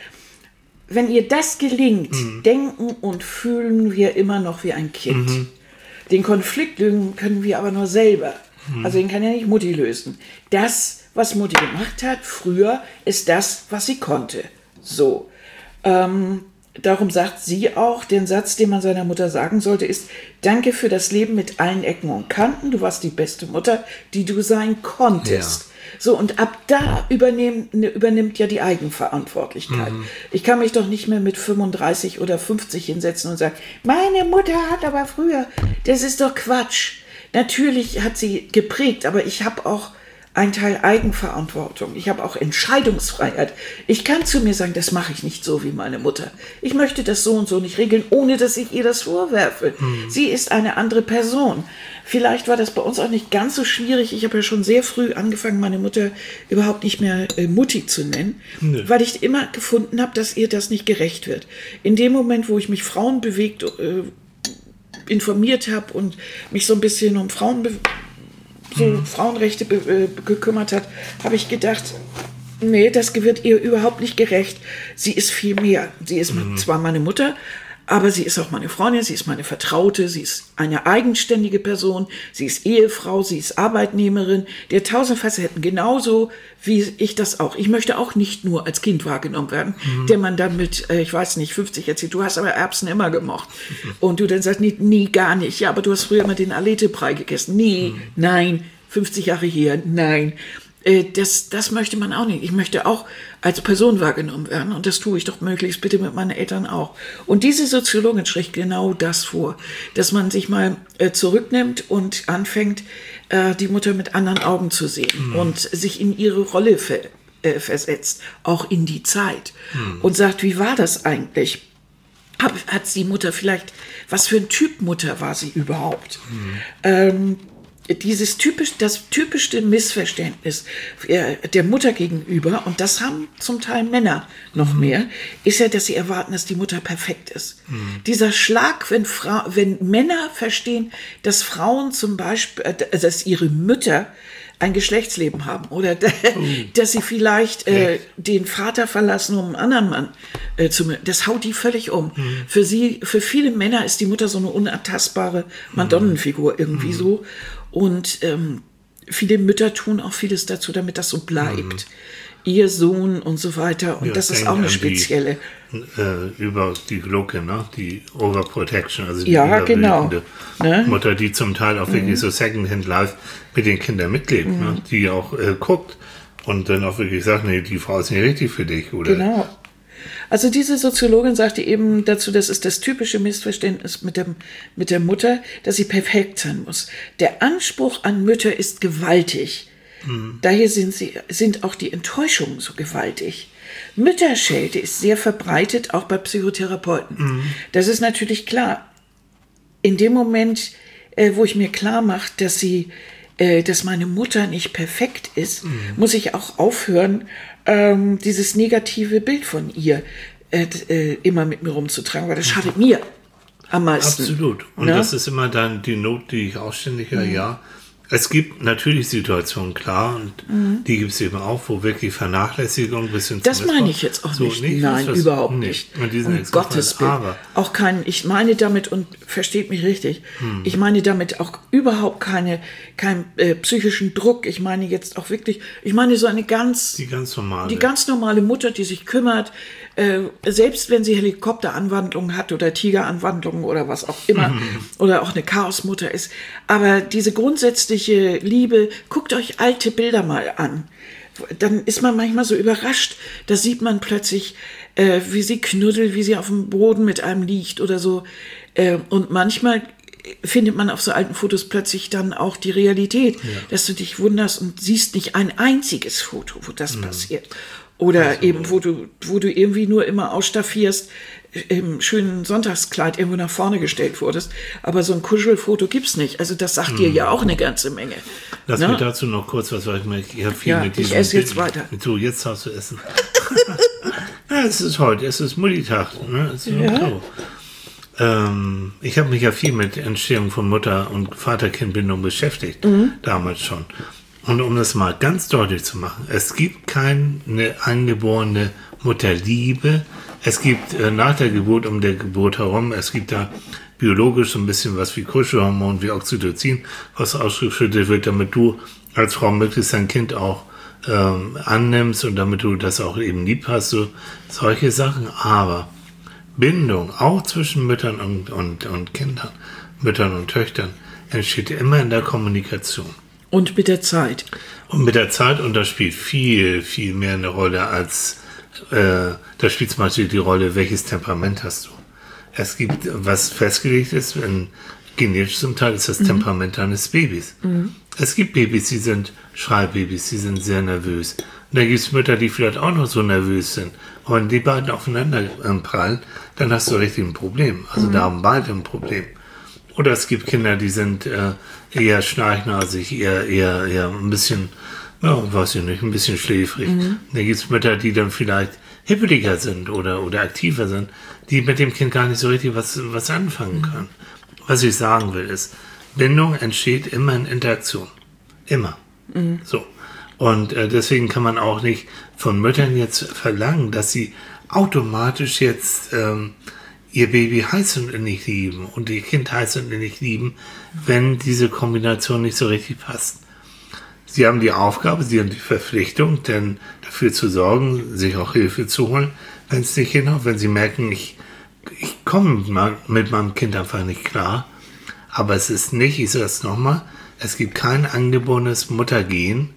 wenn ihr das gelingt, mhm. denken und fühlen wir immer noch wie ein Kind. Mhm. Den Konflikt lösen können wir aber nur selber. Hm. Also den kann ja nicht Mutti lösen. Das, was Mutti gemacht hat früher, ist das, was sie konnte. So. Ähm, darum sagt sie auch, den Satz, den man seiner Mutter sagen sollte, ist, danke für das Leben mit allen Ecken und Kanten. Du warst die beste Mutter, die du sein konntest. Ja. So, und ab da übernimmt, übernimmt ja die Eigenverantwortlichkeit. Mhm. Ich kann mich doch nicht mehr mit fünfunddreißig oder fünfzig hinsetzen und sagen, meine Mutter hat aber früher, das ist doch Quatsch. Natürlich hat sie geprägt, aber ich habe auch einen Teil Eigenverantwortung. Ich habe auch Entscheidungsfreiheit. Ich kann zu mir sagen, das mache ich nicht so wie meine Mutter. Ich möchte das so und so nicht regeln, ohne dass ich ihr das vorwerfe. Mhm. Sie ist eine andere Person. Vielleicht war das bei uns auch nicht ganz so schwierig. Ich habe ja schon sehr früh angefangen, meine Mutter überhaupt nicht mehr äh, Mutti zu nennen, nee. weil ich immer gefunden habe, dass ihr das nicht gerecht wird. In dem Moment, wo ich mich frauenbewegt äh, informiert habe und mich so ein bisschen um Frauen be- so mhm. Frauenrechte be- äh, gekümmert hat, habe ich gedacht, nee, das wird ihr überhaupt nicht gerecht. Sie ist viel mehr. Sie ist mhm. zwar meine Mutter, aber sie ist auch meine Freundin, sie ist meine Vertraute, sie ist eine eigenständige Person, sie ist Ehefrau, sie ist Arbeitnehmerin, der tausend Facetten, genauso wie ich das auch. Ich möchte auch nicht nur als Kind wahrgenommen werden, mhm. der man dann mit, äh, ich weiß nicht, fünfzig erzählt, du hast aber Erbsen immer gemocht. Mhm. Und du dann sagst, nee, nie, gar nicht. Ja, aber du hast früher immer den Alete-Brei gegessen. Nie, mhm. nein, fünfzig Jahre her, nein. Das, das möchte man auch nicht. Ich möchte auch als Person wahrgenommen werden und das tue ich doch möglichst bitte mit meinen Eltern auch. Und diese Soziologin schlägt genau das vor, dass man sich mal äh, zurücknimmt und anfängt, äh, die Mutter mit anderen Augen zu sehen mhm. und sich in ihre Rolle ver, äh, versetzt, auch in die Zeit mhm. und sagt, wie war das eigentlich? hab, hat die Mutter vielleicht, was für ein Typ Mutter war sie überhaupt? Mhm. Ähm, dieses typisch, das typischste Missverständnis der Mutter gegenüber, und das haben zum Teil Männer noch mehr, ist ja, dass sie erwarten, dass die Mutter perfekt ist. Mhm. Dieser Schlag, wenn, Fra- wenn Männer verstehen, dass Frauen zum Beispiel, äh, dass ihre Mütter ein Geschlechtsleben haben oder mhm. dass sie vielleicht äh, den Vater verlassen, um einen anderen Mann äh, zu, das haut die völlig um. Mhm. Für sie, für viele Männer ist die Mutter so eine unantastbare Madonnenfigur irgendwie mhm. so. Und ähm, viele Mütter tun auch vieles dazu, damit das so bleibt. Mhm. Ihr Sohn und so weiter. Und ja, das ist auch eine spezielle. Die, äh, über die Glocke, ne? Die Overprotection, also die ja, genau. Ne? Mutter, die zum Teil auch mhm. wirklich so Secondhand Life mit den Kindern mitlebt, mhm. ne? Die auch äh, guckt und dann auch wirklich sagt, nee, die Frau ist nicht richtig für dich. Oder? Genau. Also diese Soziologin sagte eben dazu, das ist das typische Missverständnis mit, dem, mit der Mutter, dass sie perfekt sein muss. Der Anspruch an Mütter ist gewaltig. Mhm. Daher sind, sie, sind auch die Enttäuschungen so gewaltig. Mütterschelte ist sehr verbreitet, auch bei Psychotherapeuten. Mhm. Das ist natürlich klar. In dem Moment, äh, wo ich mir klar mache, dass sie, äh, dass meine Mutter nicht perfekt ist, mhm. muss ich auch aufhören, ähm, dieses negative Bild von ihr äh, äh, immer mit mir rumzutragen, weil das schadet mir am meisten. Absolut. Und ja? Das ist immer dann die Not, die ich auch ständig höre, mhm. ja. Es gibt natürlich Situationen, klar, und mhm. die gibt es eben auch, wo wirklich Vernachlässigung bis hin Das meine ich jetzt auch so, nicht. nicht. Nein, was, überhaupt nicht. nicht. Um Gottes Willen. Auch kein, ich meine damit, und versteht mich richtig, hm. ich meine damit auch überhaupt keine, keinen äh, psychischen Druck. Ich meine jetzt auch wirklich, ich meine so eine ganz, die ganz normale, die ganz normale Mutter, die sich kümmert, äh, selbst wenn sie Helikopteranwandlungen hat oder Tigeranwandlungen oder was auch immer, mhm. oder auch eine Chaosmutter ist. Aber diese grundsätzliche Liebe, guckt euch alte Bilder mal an. Dann ist man manchmal so überrascht, da sieht man plötzlich, äh, wie sie knuddelt, wie sie auf dem Boden mit einem liegt oder so. Äh, und manchmal findet man auf so alten Fotos plötzlich dann auch die Realität, ja. dass du dich wunderst und siehst nicht ein einziges Foto, wo das mhm. passiert. Oder also, eben, wo du, wo du irgendwie nur immer ausstaffierst, im schönen Sonntagskleid irgendwo nach vorne gestellt wurdest. Aber so ein Kuschelfoto gibt's nicht. Also das sagt mm. dir ja auch eine ganze Menge. Lass mir dazu noch kurz was, weil ich merke, ich habe viel ja, mit diesem... ich esse jetzt weiter. So, jetzt hast du Essen. Ja, es ist heute, es ist Muttitag. Ne? Es ist ja. so. ähm, ich habe mich ja viel mit Entstehung von Mutter- und Vater-Kind-Bindung beschäftigt. Mhm. Damals schon. Und um das mal ganz deutlich zu machen, es gibt keine angeborene Mutterliebe. Es gibt äh, nach der Geburt, um der Geburt herum, es gibt da biologisch so ein bisschen was wie Kuschelhormon, wie Oxytocin, was ausgeschüttet wird, damit du als Frau möglichst dein Kind auch ähm, annimmst und damit du das auch eben lieb hast, so solche Sachen. Aber Bindung, auch zwischen Müttern und, und, und Kindern, Müttern und Töchtern, entsteht immer in der Kommunikation. Und mit der Zeit. Und mit der Zeit, und das spielt viel, viel mehr eine Rolle als, äh, da spielt zum Beispiel die Rolle, welches Temperament hast du. Es gibt, was festgelegt ist, in, genetisch zum Teil ist das mhm. Temperament eines Babys. Mhm. Es gibt Babys, die sind Schreibabys, die sind sehr nervös. Und da gibt es Mütter, die vielleicht auch noch so nervös sind. Und wenn die beiden aufeinander prallen, dann hast du richtig ein Problem. Also mhm. da haben beide ein Problem. Oder es gibt Kinder, die sind äh, eher schnarchnasig, eher, eher, eher ein bisschen, ja, weiß ich nicht, ein bisschen schläfrig. Mhm. Da gibt es Mütter, die dann vielleicht hippeliger sind oder, oder aktiver sind, die mit dem Kind gar nicht so richtig was, was anfangen können. Mhm. Was ich sagen will ist, Bindung entsteht immer in Interaktion. Immer. Mhm. So. Und äh, deswegen kann man auch nicht von Müttern jetzt verlangen, dass sie automatisch jetzt ähm, ihr Baby heiß und innig lieben und ihr Kind heiß und innig lieben, wenn diese Kombination nicht so richtig passt. Sie haben die Aufgabe, sie haben die Verpflichtung, denn dafür zu sorgen, sich auch Hilfe zu holen, wenn es nicht hinhaut, wenn sie merken, ich, ich komme mit meinem Kind einfach nicht klar. Aber es ist nicht, ich sage es nochmal, es gibt kein angeborenes Muttergen,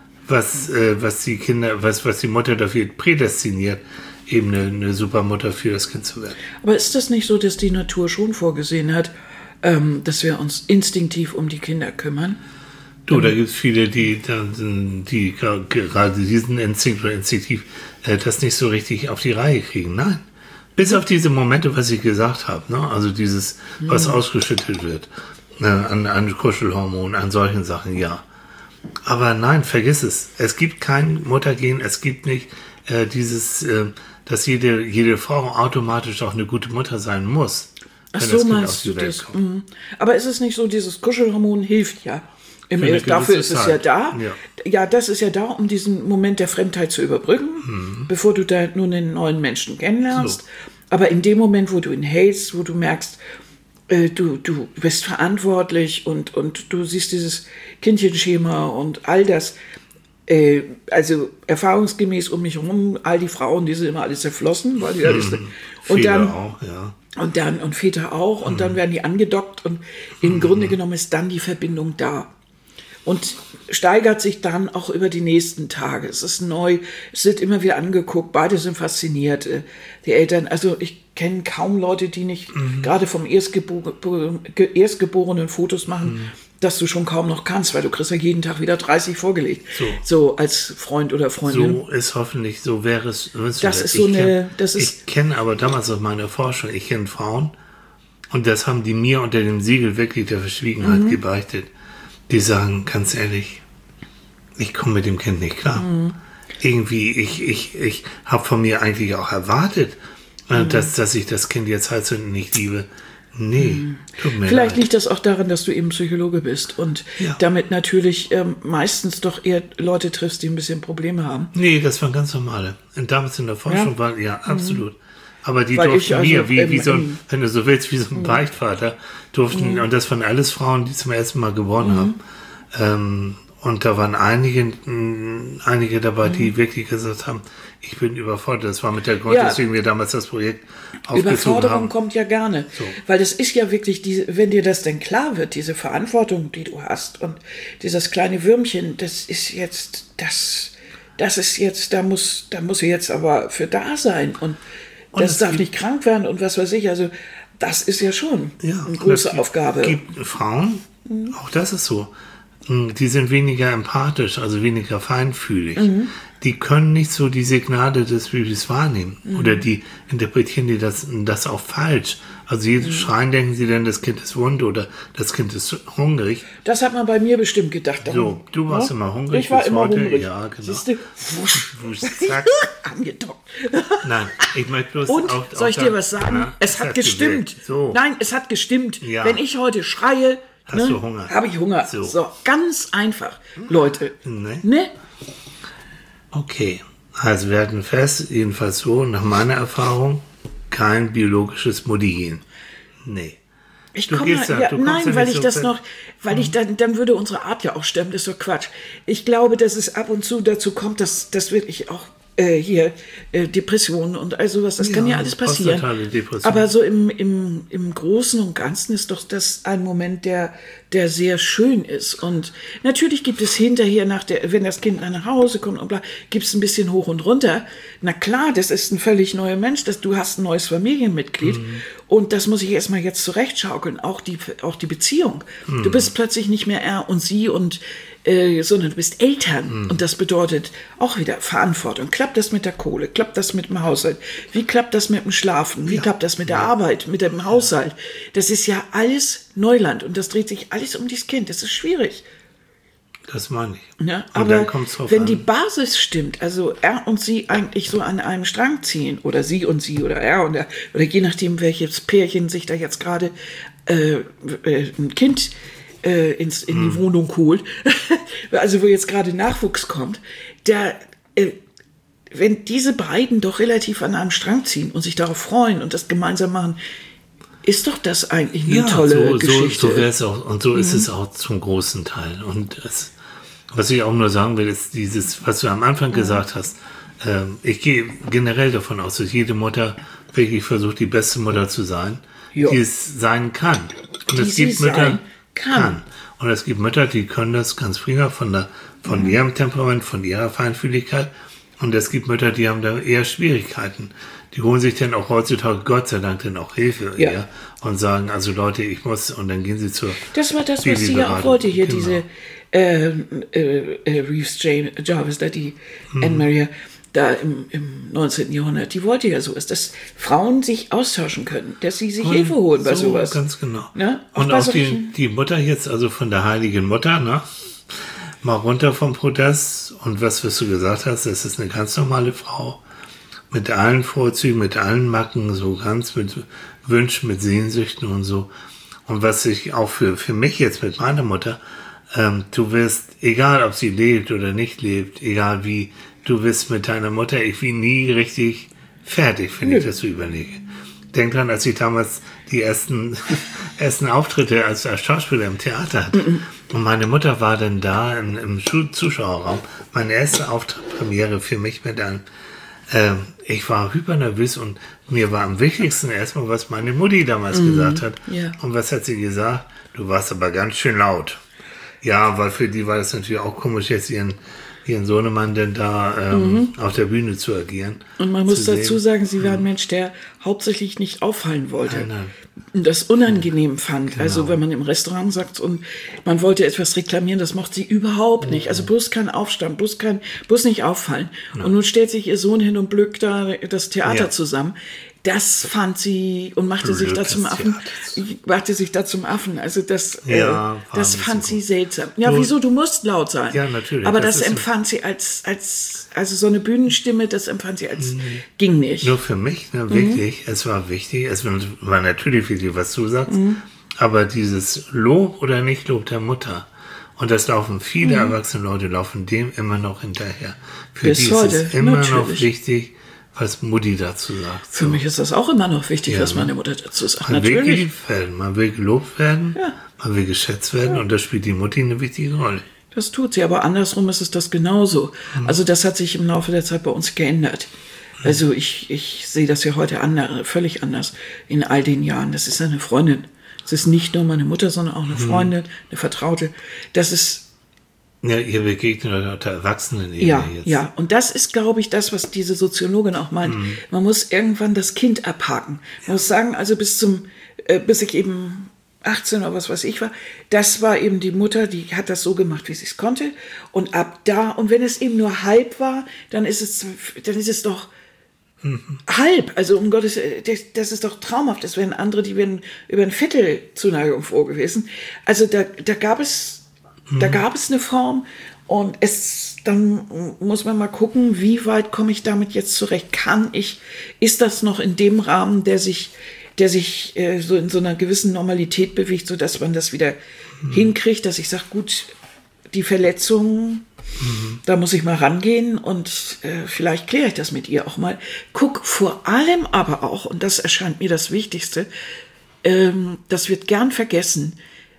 was, äh, was die Kinder, was, was die Mutter dafür prädestiniert, eben eine, eine super Mutter für das Kind zu werden. Aber ist das nicht so, dass die Natur schon vorgesehen hat, ähm, dass wir uns instinktiv um die Kinder kümmern? Du, ähm, da gibt es viele, die, die, die gerade diesen Instinkt oder instinktiv äh, das nicht so richtig auf die Reihe kriegen. Nein, Bis auf diese Momente, was ich gesagt habe, ne? Also dieses, was mhm. ausgeschüttet wird, ne? an, an Kuschelhormonen, an solchen Sachen, ja. Aber nein, vergiss es. Es gibt kein Muttergen, es gibt nicht äh, dieses, äh, dass jede, jede Frau automatisch auch eine gute Mutter sein muss. Ach so, meinst du das? Mhm. Aber ist es nicht so, dieses Kuschelhormon hilft ja. Im Erst, dafür ist es Zeit. ja da. Ja. ja, das ist ja da, um diesen Moment der Fremdheit zu überbrücken, mhm. bevor du da nun einen neuen Menschen kennenlernst. So. Aber in dem Moment, wo du ihn hältst, wo du merkst, äh, du, du bist verantwortlich und, und du siehst dieses Kindchenschema und all das, äh, also erfahrungsgemäß um mich herum, all die Frauen, die sind immer alle zerflossen, weil die mhm. und dann auch, ja. Und dann, und Väter auch, und mhm. dann werden die angedockt und im mhm. Grunde genommen ist dann die Verbindung da. Und steigert sich dann auch über die nächsten Tage. Es ist neu, es wird immer wieder angeguckt, beide sind fasziniert, die Eltern. Also ich kenne kaum Leute, die nicht mhm. gerade vom Erstgebor- Erstgeborenen Fotos machen, mhm. dass du schon kaum noch kannst, weil du kriegst ja jeden Tag wieder dreißig vorgelegt. So, so als Freund oder Freundin. So ist hoffentlich, so wäre es. Das ist so eine, kenn, das ist. Ich kenne aber damals aus meiner Forschung, ich kenne Frauen, und das haben die mir unter dem Siegel wirklich der Verschwiegenheit mhm. gebeichtet. Die sagen, ganz ehrlich, ich komme mit dem Kind nicht klar. Mhm. Irgendwie, ich, ich, ich habe von mir eigentlich auch erwartet, mhm. dass, dass ich das Kind jetzt halt so nicht liebe. Nee, mhm. tut mir Vielleicht leid. liegt das auch daran, dass du eben Psychologe bist und ja. damit natürlich ähm, meistens doch eher Leute triffst, die ein bisschen Probleme haben. Nee, das waren ganz normale. Und damals in der Forschung ja. war, ja, absolut. Mhm. Aber die Weil durften also mir, wie, im, wie so ein, wenn du so willst, wie so ein mhm. Beichtvater, durften, mhm. und das waren alles Frauen, die zum ersten Mal geboren mhm. haben. Ähm, und da waren einige, mh, einige dabei, die mhm. wirklich gesagt haben, ich bin überfordert. Das war mit der Grund, ja. weswegen wir damals das Projekt aufgezogen haben. Überforderung kommt ja gerne. So. Weil das ist ja wirklich, diese, wenn dir das denn klar wird, diese Verantwortung, die du hast und dieses kleine Würmchen, das ist jetzt, das, das ist jetzt, da muss, da muss sie jetzt aber für da sein und Und das darf nicht krank werden und was weiß ich. Also das ist ja schon ja, eine große es Aufgabe. Es gibt Frauen, mhm. auch das ist so, die sind weniger empathisch, also weniger feinfühlig. Mhm. Die können nicht so die Signale des Babys wahrnehmen. Mhm. Oder die interpretieren die das, das auch falsch. Also jedes mhm. Schreien denken sie dann, das Kind ist wund oder das Kind ist hungrig. Das hat man bei mir bestimmt gedacht. So, du warst ja? immer hungrig. Ich war immer heute. hungrig. Ja, genau. Siehst du? Wusch, wusch, zack. Angedockt. Nein, ich möchte bloß Und, auch, soll ich auch dir was sagen? Na, es hat gestimmt. So. Nein, es hat gestimmt. Ja. Wenn ich heute schreie, hast ne, du Hunger. Habe ich Hunger. So. so, ganz einfach, Leute. Ne? Ne? Okay, also wir hatten fest, jedenfalls so, nach meiner Erfahrung, kein biologisches Mutti-Gen. Nee. Ich komme ja, ja, nein, ja weil ich so das noch, weil hm. ich dann, dann würde unsere Art ja auch sterben, das ist doch Quatsch. Ich glaube, dass es ab und zu dazu kommt, dass das wirklich auch äh, hier äh, Depressionen und all sowas, das ja, kann ja alles passieren. Aber so im, im, im Großen und Ganzen ist doch das ein Moment, der, der sehr schön ist. Und natürlich gibt es hinterher, nach der, wenn das Kind nach Hause kommt und bla, gibt es ein bisschen hoch und runter. Na klar, das ist ein völlig neuer Mensch, dass du hast ein neues Familienmitglied. Mhm. Und das muss ich erstmal jetzt zurechtschaukeln, auch die, auch die Beziehung. Mhm. Du bist plötzlich nicht mehr er und sie und äh, sondern du bist Eltern. Mhm. Und das bedeutet auch wieder Verantwortung. Klappt das mit der Kohle? Klappt das mit dem Haushalt? Wie klappt das mit dem Schlafen? Wie ja. klappt das mit der ja. Arbeit, mit dem Haushalt? Das ist ja alles Neuland und das dreht sich alles um dieses Kind. Das ist schwierig. Das meine ich. Ja, aber wenn an. die Basis stimmt, also er und sie eigentlich so an einem Strang ziehen oder sie und sie oder er und er, oder je nachdem, welches Pärchen sich da jetzt gerade äh, äh, ein Kind äh, ins, in hm. die Wohnung holt, also wo jetzt gerade Nachwuchs kommt, der, äh, wenn diese beiden doch relativ an einem Strang ziehen und sich darauf freuen und das gemeinsam machen, ist doch das eigentlich eine ja, tolle so, Geschichte. So, so wäre es auch und so mhm. ist es auch zum großen Teil. Und es, was ich auch nur sagen will, ist dieses, was du am Anfang mhm. gesagt hast. Ähm, ich gehe generell davon aus, dass jede Mutter wirklich versucht, die beste Mutter zu sein, jo. die es sein kann. Und die es gibt Mütter, kann. kann. Und es gibt Mütter, die können das ganz prima von, der, von mhm. ihrem Temperament, von ihrer Feinfühligkeit. Und es gibt Mütter, die haben da eher Schwierigkeiten. Die holen sich dann auch heutzutage, Gott sei Dank, dann auch Hilfe ja. eher und sagen, also Leute, ich muss, und dann gehen sie zur Das war das, was sie ja auch wollte, hier genau. diese äh, äh, äh, Reeves James, Jarvis, da die mhm. Anne Maria, da im, im neunzehnten Jahrhundert, die wollte ja sowas, dass Frauen sich austauschen können, dass sie sich und Hilfe holen bei so, sowas. Ganz genau. Ne? Und auch die, die Mutter jetzt, also von der Heiligen Mutter, ne? Mal runter vom Podest und was, was du gesagt hast, das ist eine ganz normale Frau mit allen Vorzügen, mit allen Macken, so ganz mit Wünschen, mit Sehnsüchten und so. Und was ich auch für, für mich jetzt mit meiner Mutter, ähm, du wirst, egal ob sie lebt oder nicht lebt, egal wie, du wirst mit deiner Mutter irgendwie nie richtig fertig, wenn ich das so überlege. Denk dran, als ich damals die ersten, ersten Auftritte als, als Schauspieler im Theater hatte. Mm-mm. Und meine Mutter war dann da im, im Zuschauerraum. Meine erste Auftrittpremiere für mich mit einem. Äh, ich war hypernervös und mir war am wichtigsten erstmal, was meine Mutti damals mm, gesagt hat. Yeah. Und was hat sie gesagt? Du warst aber ganz schön laut. Ja, weil für die war das natürlich auch komisch, jetzt ihren, ihren Sohnemann denn da ähm, mhm. auf der Bühne zu agieren. Und man muss dazu sagen, sie war ein Mensch, der hauptsächlich nicht auffallen wollte. Nein, nein. Und das unangenehm fand. Genau. Also wenn man im Restaurant sagt und man wollte etwas reklamieren, das mochte sie überhaupt nicht. Also bloß kein Aufstand, bloß, kein, bloß nicht auffallen. Ja. Und nun stellt sich ihr Sohn hin und blökt da das Theater ja. zusammen. Das fand sie und machte sich da zum Affen. Machte sich da zum Affen. Also das, ja, äh, das fand sie seltsam. Ja, du, wieso? Du musst laut sein. Ja, natürlich. Aber das, das empfand so sie als, als, also so eine Bühnenstimme, das empfand sie als, mhm. ging nicht. Nur für mich, ne, wirklich, mhm. es war wichtig, es war natürlich wichtig, was du sagst, mhm. aber dieses Lob oder Nicht-Lob der Mutter, und das laufen viele mhm. erwachsene Leute, laufen dem immer noch hinterher. Für Bis die heute, ist es immer natürlich. noch wichtig, was Mutti dazu sagt. Für so. mich ist das auch immer noch wichtig, ja, was meine Mutter dazu sagt. Man Natürlich. will geliebt werden, man will gelobt werden, ja. man will geschätzt werden ja. und da spielt die Mutti eine wichtige Rolle. Das tut sie, aber andersrum ist es das genauso. Mhm. Also das hat sich im Laufe der Zeit bei uns geändert. Mhm. Also ich, ich sehe das ja heute andere, völlig anders in all den Jahren. Das ist eine Freundin. Es ist nicht nur meine Mutter, sondern auch eine Freundin, mhm. eine Vertraute. Das ist ja, ihr begegnet auf der Erwachsenenebene ja, jetzt. Ja, und das ist, glaube ich, das, was diese Soziologin auch meint. Mhm. Man muss irgendwann das Kind abhaken. Man muss sagen, also bis zum, äh, bis ich eben achtzehn oder was weiß ich war, das war eben die Mutter, die hat das so gemacht, wie sie es konnte. Und ab da, und wenn es eben nur halb war, dann ist es, dann ist es doch mhm. halb. Also um Gottes, das, das ist doch traumhaft. Das wären andere, die wären über ein Viertel Zuneigung froh gewesen. Also da, da gab es Da gab es eine Form und es, dann muss man mal gucken, wie weit komme ich damit jetzt zurecht? Kann ich, ist das noch in dem Rahmen, der sich, der sich äh, so in so einer gewissen Normalität bewegt, sodass man das wieder mhm. hinkriegt, dass ich sage, gut, die Verletzung, mhm. da muss ich mal rangehen und äh, vielleicht kläre ich das mit ihr auch mal. Guck vor allem aber auch, und das erscheint mir das Wichtigste, ähm, das wird gern vergessen,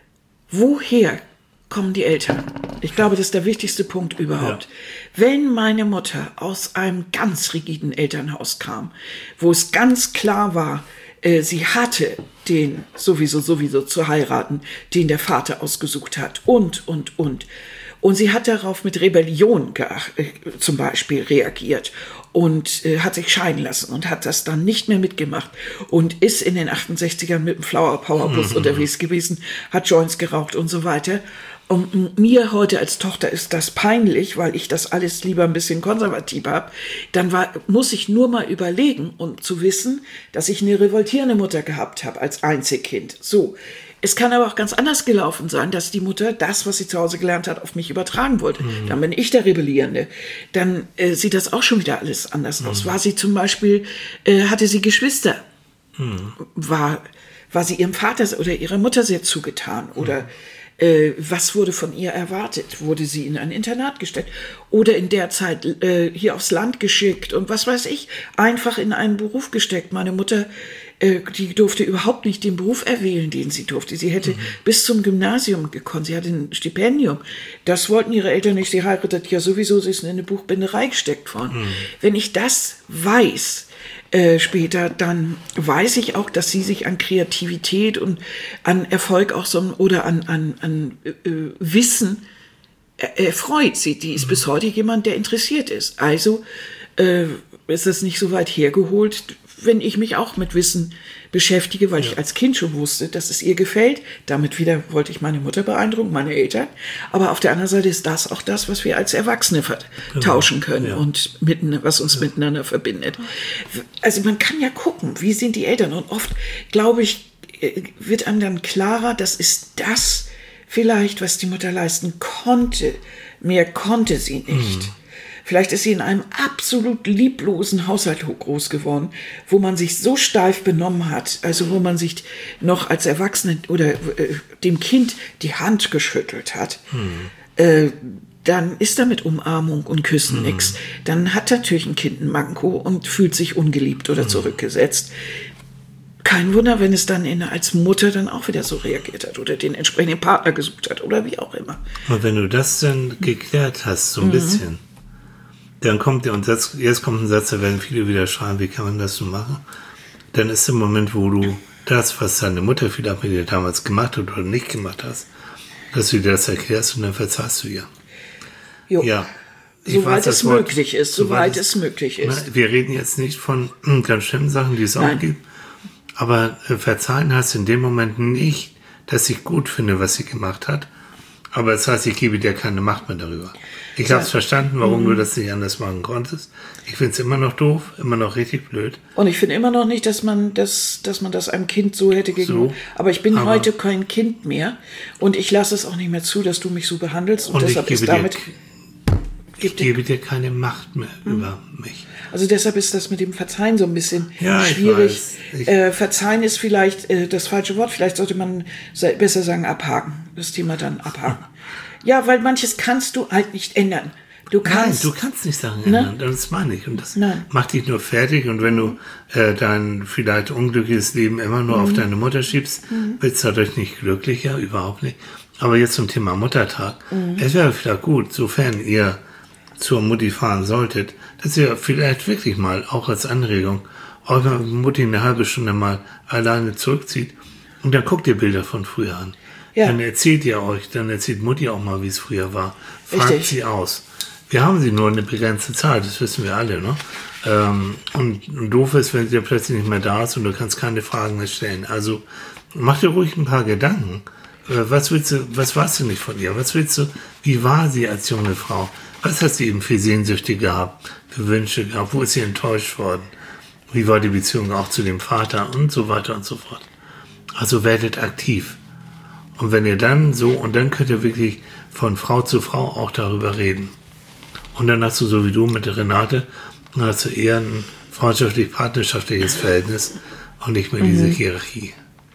woher kommen die Eltern. Ich glaube, das ist der wichtigste Punkt überhaupt. Ja. Wenn meine Mutter aus einem ganz rigiden Elternhaus kam, wo es ganz klar war, äh, sie hatte den sowieso, sowieso zu heiraten, den der Vater ausgesucht hat und, und, und. Und sie hat darauf mit Rebellion äh, zum Beispiel reagiert und äh, hat sich scheiden lassen und hat das dann nicht mehr mitgemacht und ist in den achtundsechzigern mit dem Flower Power Bus mhm. unterwegs gewesen, hat Joints geraucht und so weiter. Und mir heute als Tochter ist das peinlich, weil ich das alles lieber ein bisschen konservativ habe. Dann war, muss ich nur mal überlegen, um zu wissen, dass ich eine revoltierende Mutter gehabt habe als Einzelkind. So. Es kann aber auch ganz anders gelaufen sein, dass die Mutter das, was sie zu Hause gelernt hat, auf mich übertragen wollte. Mhm. Dann bin ich der Rebellierende. Dann äh, sieht das auch schon wieder alles anders mhm. aus. War sie zum Beispiel, äh, hatte sie Geschwister? Mhm. War, war sie ihrem Vater oder ihrer Mutter sehr zugetan? Oder äh, was wurde von ihr erwartet? Wurde sie in ein Internat gesteckt? Oder in der Zeit äh, hier aufs Land geschickt? Und was weiß ich, einfach in einen Beruf gesteckt. Meine Mutter, die durfte überhaupt nicht den Beruf erwählen, den sie durfte. Sie hätte mhm. bis zum Gymnasium gekonnt. Sie hatte ein Stipendium. Das wollten ihre Eltern nicht. Sie heiratet ja sowieso. Sie ist in eine Buchbinderei gesteckt worden. Mhm. Wenn ich das weiß äh, später, dann weiß ich auch, dass sie sich an Kreativität und an Erfolg auch so oder an, an, an äh, Wissen erfreut. Sie, die ist mhm. bis heute jemand, der interessiert ist. Also äh, ist es nicht so weit hergeholt, wenn ich mich auch mit Wissen beschäftige, weil ja. ich als Kind schon wusste, dass es ihr gefällt. Damit wieder wollte ich meine Mutter beeindrucken, meine Eltern. Aber auf der anderen Seite ist das auch das, was wir als Erwachsene tauschen können ja. und mitten, was uns ja. miteinander verbindet. Also man kann ja gucken, wie sind die Eltern? Und oft, glaube ich, wird einem dann klarer, das ist das vielleicht, was die Mutter leisten konnte. Mehr konnte sie nicht. Mhm. Vielleicht ist sie in einem absolut lieblosen Haushalt groß geworden, wo man sich so steif benommen hat, also wo man sich noch als Erwachsene oder äh, dem Kind die Hand geschüttelt hat. Hm. Äh, dann ist da mit Umarmung und Küssen hm. nichts. Dann hat natürlich ein Kind ein Manko und fühlt sich ungeliebt oder hm. zurückgesetzt. Kein Wunder, wenn es dann in, als Mutter dann auch wieder so reagiert hat oder den entsprechenden Partner gesucht hat oder wie auch immer. Und wenn du das dann geklärt hast, so ein mhm. bisschen, dann kommt der, und Satz, jetzt kommt ein Satz, da werden viele wieder schreien, wie kann man das so machen? Dann ist der Moment, wo du das, was deine Mutter vielleicht mit dir damals gemacht hat oder nicht gemacht hast, dass du dir das erklärst und dann verzeihst du ihr. Jo. Ja. Soweit es Wort, möglich ist, soweit es möglich ist. Na, wir reden jetzt nicht von ganz schlimmen Sachen, die es Nein. auch gibt, aber äh, verzeihen heißt in dem Moment nicht, dass ich gut finde, was sie gemacht hat, aber das heißt, ich gebe dir keine Macht mehr darüber. Ich habe es verstanden, warum mhm. du das nicht anders machen konntest. Ich finde es immer noch doof, immer noch richtig blöd. Und ich finde immer noch nicht, dass man das, dass man das einem Kind so hätte gegenüber. So, aber ich bin aber heute kein Kind mehr und ich lasse es auch nicht mehr zu, dass du mich so behandelst. Und, und deshalb ist damit dir, ich gebe dir keine Macht mehr mhm. über mich. Also deshalb ist das mit dem Verzeihen so ein bisschen ja, schwierig. Ich weiß. Ich äh, Verzeihen ist vielleicht äh, das falsche Wort. Vielleicht sollte man besser sagen abhaken. Das Thema dann abhaken. Ja, weil manches kannst du halt nicht ändern. Du kannst, Nein, du kannst nicht Sachen ändern. Ne? Das meine ich. Und das Nein. macht dich nur fertig. Und wenn du äh, dein vielleicht unglückliches Leben immer nur mhm. auf deine Mutter schiebst, mhm. wirst du dadurch nicht glücklicher, überhaupt nicht. Aber jetzt zum Thema Muttertag. Mhm. Es wäre vielleicht gut, sofern ihr zur Mutti fahren solltet, dass ihr vielleicht wirklich mal, auch als Anregung, eure Mutti eine halbe Stunde mal alleine zurückzieht und dann guckt ihr Bilder von früher an. Ja. Dann erzählt ihr euch, dann erzählt Mutti auch mal, wie es früher war. Fragt Richtig. sie aus. Wir haben sie nur eine begrenzte Zeit, das wissen wir alle, ne? Ähm, und, und doof ist, wenn sie ja plötzlich nicht mehr da ist und du kannst keine Fragen mehr stellen. Also mach dir ruhig ein paar Gedanken. Was willst du, was warst du nicht von ihr? Was willst du, wie war sie als junge Frau? Was hat sie eben für Sehnsüchte gehabt, für Wünsche gehabt? Wo ist sie enttäuscht worden? Wie war die Beziehung auch zu dem Vater und so weiter und so fort? Also werdet aktiv. Und wenn ihr dann so, und dann könnt ihr wirklich von Frau zu Frau auch darüber reden. Und dann hast du so wie du mit der Renate, dann hast du eher ein freundschaftlich-partnerschaftliches Verhältnis und nicht mehr diese mhm. Hierarchie.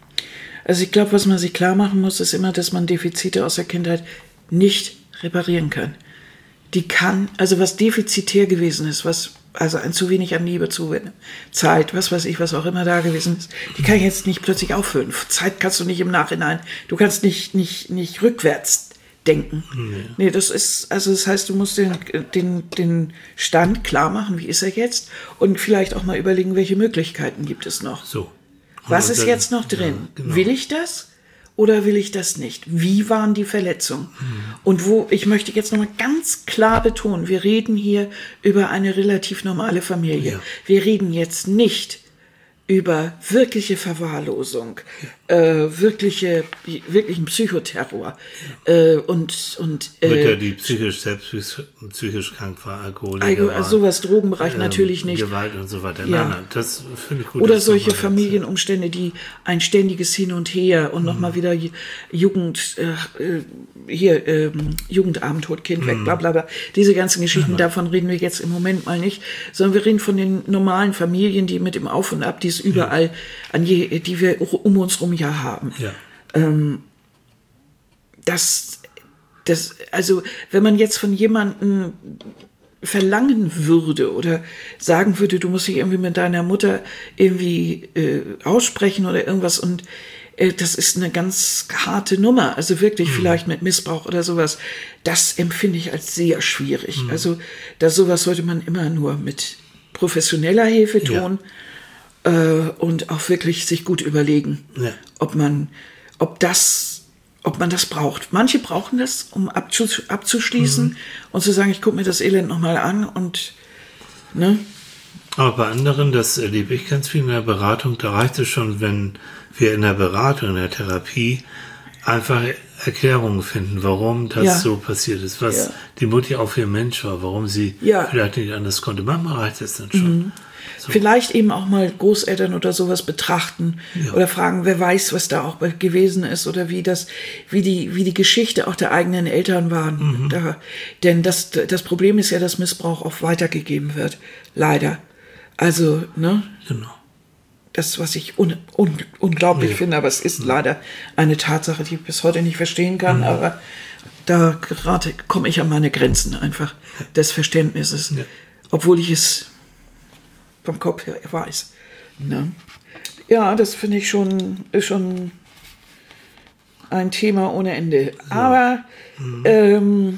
Also ich glaube, was man sich klar machen muss, ist immer, dass man Defizite aus der Kindheit nicht reparieren kann. Die kann, also was defizitär gewesen ist, was also ein zu wenig an Liebe, zu wenig Zeit, was weiß ich, was auch immer da gewesen ist, die kann ich jetzt nicht plötzlich auffüllen. Zeit kannst du nicht im Nachhinein, du kannst nicht, nicht, nicht rückwärts denken. Nee. nee, das ist, also das heißt, du musst den, den, den Stand klar machen, wie ist er jetzt, und vielleicht auch mal überlegen, welche Möglichkeiten gibt es noch. So. Was ist jetzt noch drin? Ja, genau. Will ich das oder will ich das nicht? Wie waren die Verletzungen? Mhm. Und wo, ich möchte jetzt nochmal ganz klar betonen, wir reden hier über eine relativ normale Familie. Ja. Wir reden jetzt nicht über wirkliche Verwahrlosung, ja. äh, wirkliche, wirklichen Psychoterror ja. äh, und und äh, Mütter, die psychisch selbst psychisch krank war, Alkoholiker also sowas, Drogenbereich ähm, natürlich nicht. Gewalt und so weiter. Ja. Nein, nein, das finde ich gut. Oder solche Familienumstände, die ein ständiges Hin und Her und mhm. nochmal wieder Jugend, äh, hier, äh, Jugendabend, tot Kind weg, mhm. bla bla bla. Diese ganzen Geschichten, mhm. davon reden wir jetzt im Moment mal nicht, sondern wir reden von den normalen Familien, die mit dem Auf und Ab, die es überall, ja. an je, die wir um uns rum ja haben. Ja. Ähm, das, das, also wenn man jetzt von jemandem verlangen würde oder sagen würde, du musst dich irgendwie mit deiner Mutter irgendwie äh, aussprechen oder irgendwas, und äh, das ist eine ganz harte Nummer, also wirklich mhm. vielleicht mit Missbrauch oder sowas, das empfinde ich als sehr schwierig. Mhm. Also das, sowas sollte man immer nur mit professioneller Hilfe tun. Ja. Und auch wirklich sich gut überlegen, ja. ob man, ob das, ob man das braucht. Manche brauchen das, um abzus- abzuschließen mhm. und zu sagen, ich gucke mir das Elend nochmal an und, ne? Aber bei anderen, das erlebe ich ganz viel in der Beratung, da reicht es schon, wenn wir in der Beratung, in der Therapie einfach Erklärungen finden, warum das ja. so passiert ist, was ja. die Mutti auch für ein Mensch war, warum sie ja. vielleicht nicht anders konnte. Manchmal reicht es dann schon. Mhm. So. Vielleicht eben auch mal Großeltern oder sowas betrachten ja. oder fragen, wer weiß, was da auch gewesen ist oder wie das, wie die, wie die Geschichte auch der eigenen Eltern waren. Mhm. Da, denn das, das Problem ist ja, dass Missbrauch auch weitergegeben wird. Leider. Also, ne? Genau. Das, was ich un, un, unglaublich ja. finde, aber es ist ja. leider eine Tatsache, die ich bis heute nicht verstehen kann, mhm. aber da gerade komme ich an meine Grenzen einfach des Verständnisses, ja. obwohl ich es vom Kopf her weiß. Ne? Ja, das finde ich schon, ist schon ein Thema ohne Ende. So. Aber mhm. ähm,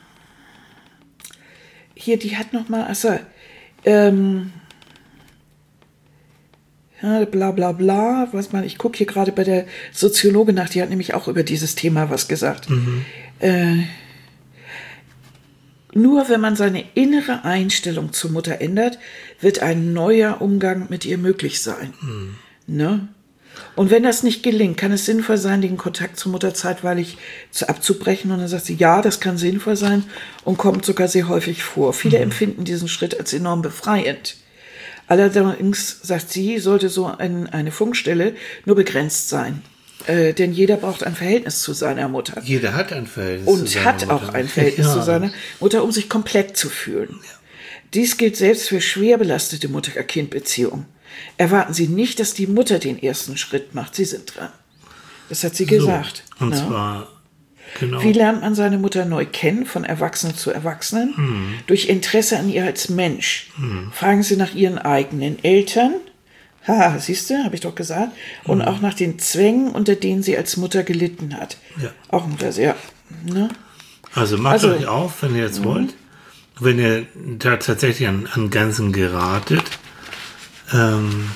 hier, die hat noch mal, also, ähm, ja, bla bla bla, was man, ich gucke hier gerade bei der Soziologin nach, die hat nämlich auch über dieses Thema was gesagt. Mhm. Äh, Nur wenn man seine innere Einstellung zur Mutter ändert, wird ein neuer Umgang mit ihr möglich sein. Mhm. Ne? Und wenn das nicht gelingt, kann es sinnvoll sein, den Kontakt zur Mutter zeitweilig zu, abzubrechen. Und dann sagt sie, ja, das kann sinnvoll sein und kommt sogar sehr häufig vor. Viele mhm. empfinden diesen Schritt als enorm befreiend. Allerdings, sagt sie, sollte so ein, eine Funkstelle nur begrenzt sein. Äh, denn jeder braucht ein Verhältnis zu seiner Mutter. Jeder hat ein Verhältnis und zu seiner hat Mutter. auch ein Verhältnis ja. zu seiner Mutter, um sich komplett zu fühlen. Ja. Dies gilt selbst für schwer belastete Mutter-Kind-Beziehungen. Erwarten Sie nicht, dass die Mutter den ersten Schritt macht. Sie sind dran. Das hat sie so, gesagt. Und ja. zwar, genau. Wie lernt man seine Mutter neu kennen, von Erwachsenen zu Erwachsenen? Hm. Durch Interesse an ihr als Mensch. Hm. Fragen Sie nach Ihren eigenen Eltern. Haha, siehst du, habe ich doch gesagt. Und mhm. auch nach den Zwängen, unter denen sie als Mutter gelitten hat. Ja. Auch Mutter, sehr. Ne? Also macht also, euch auf, wenn ihr jetzt mhm. wollt. Wenn ihr da tatsächlich an, an Grenzen geratet, ähm,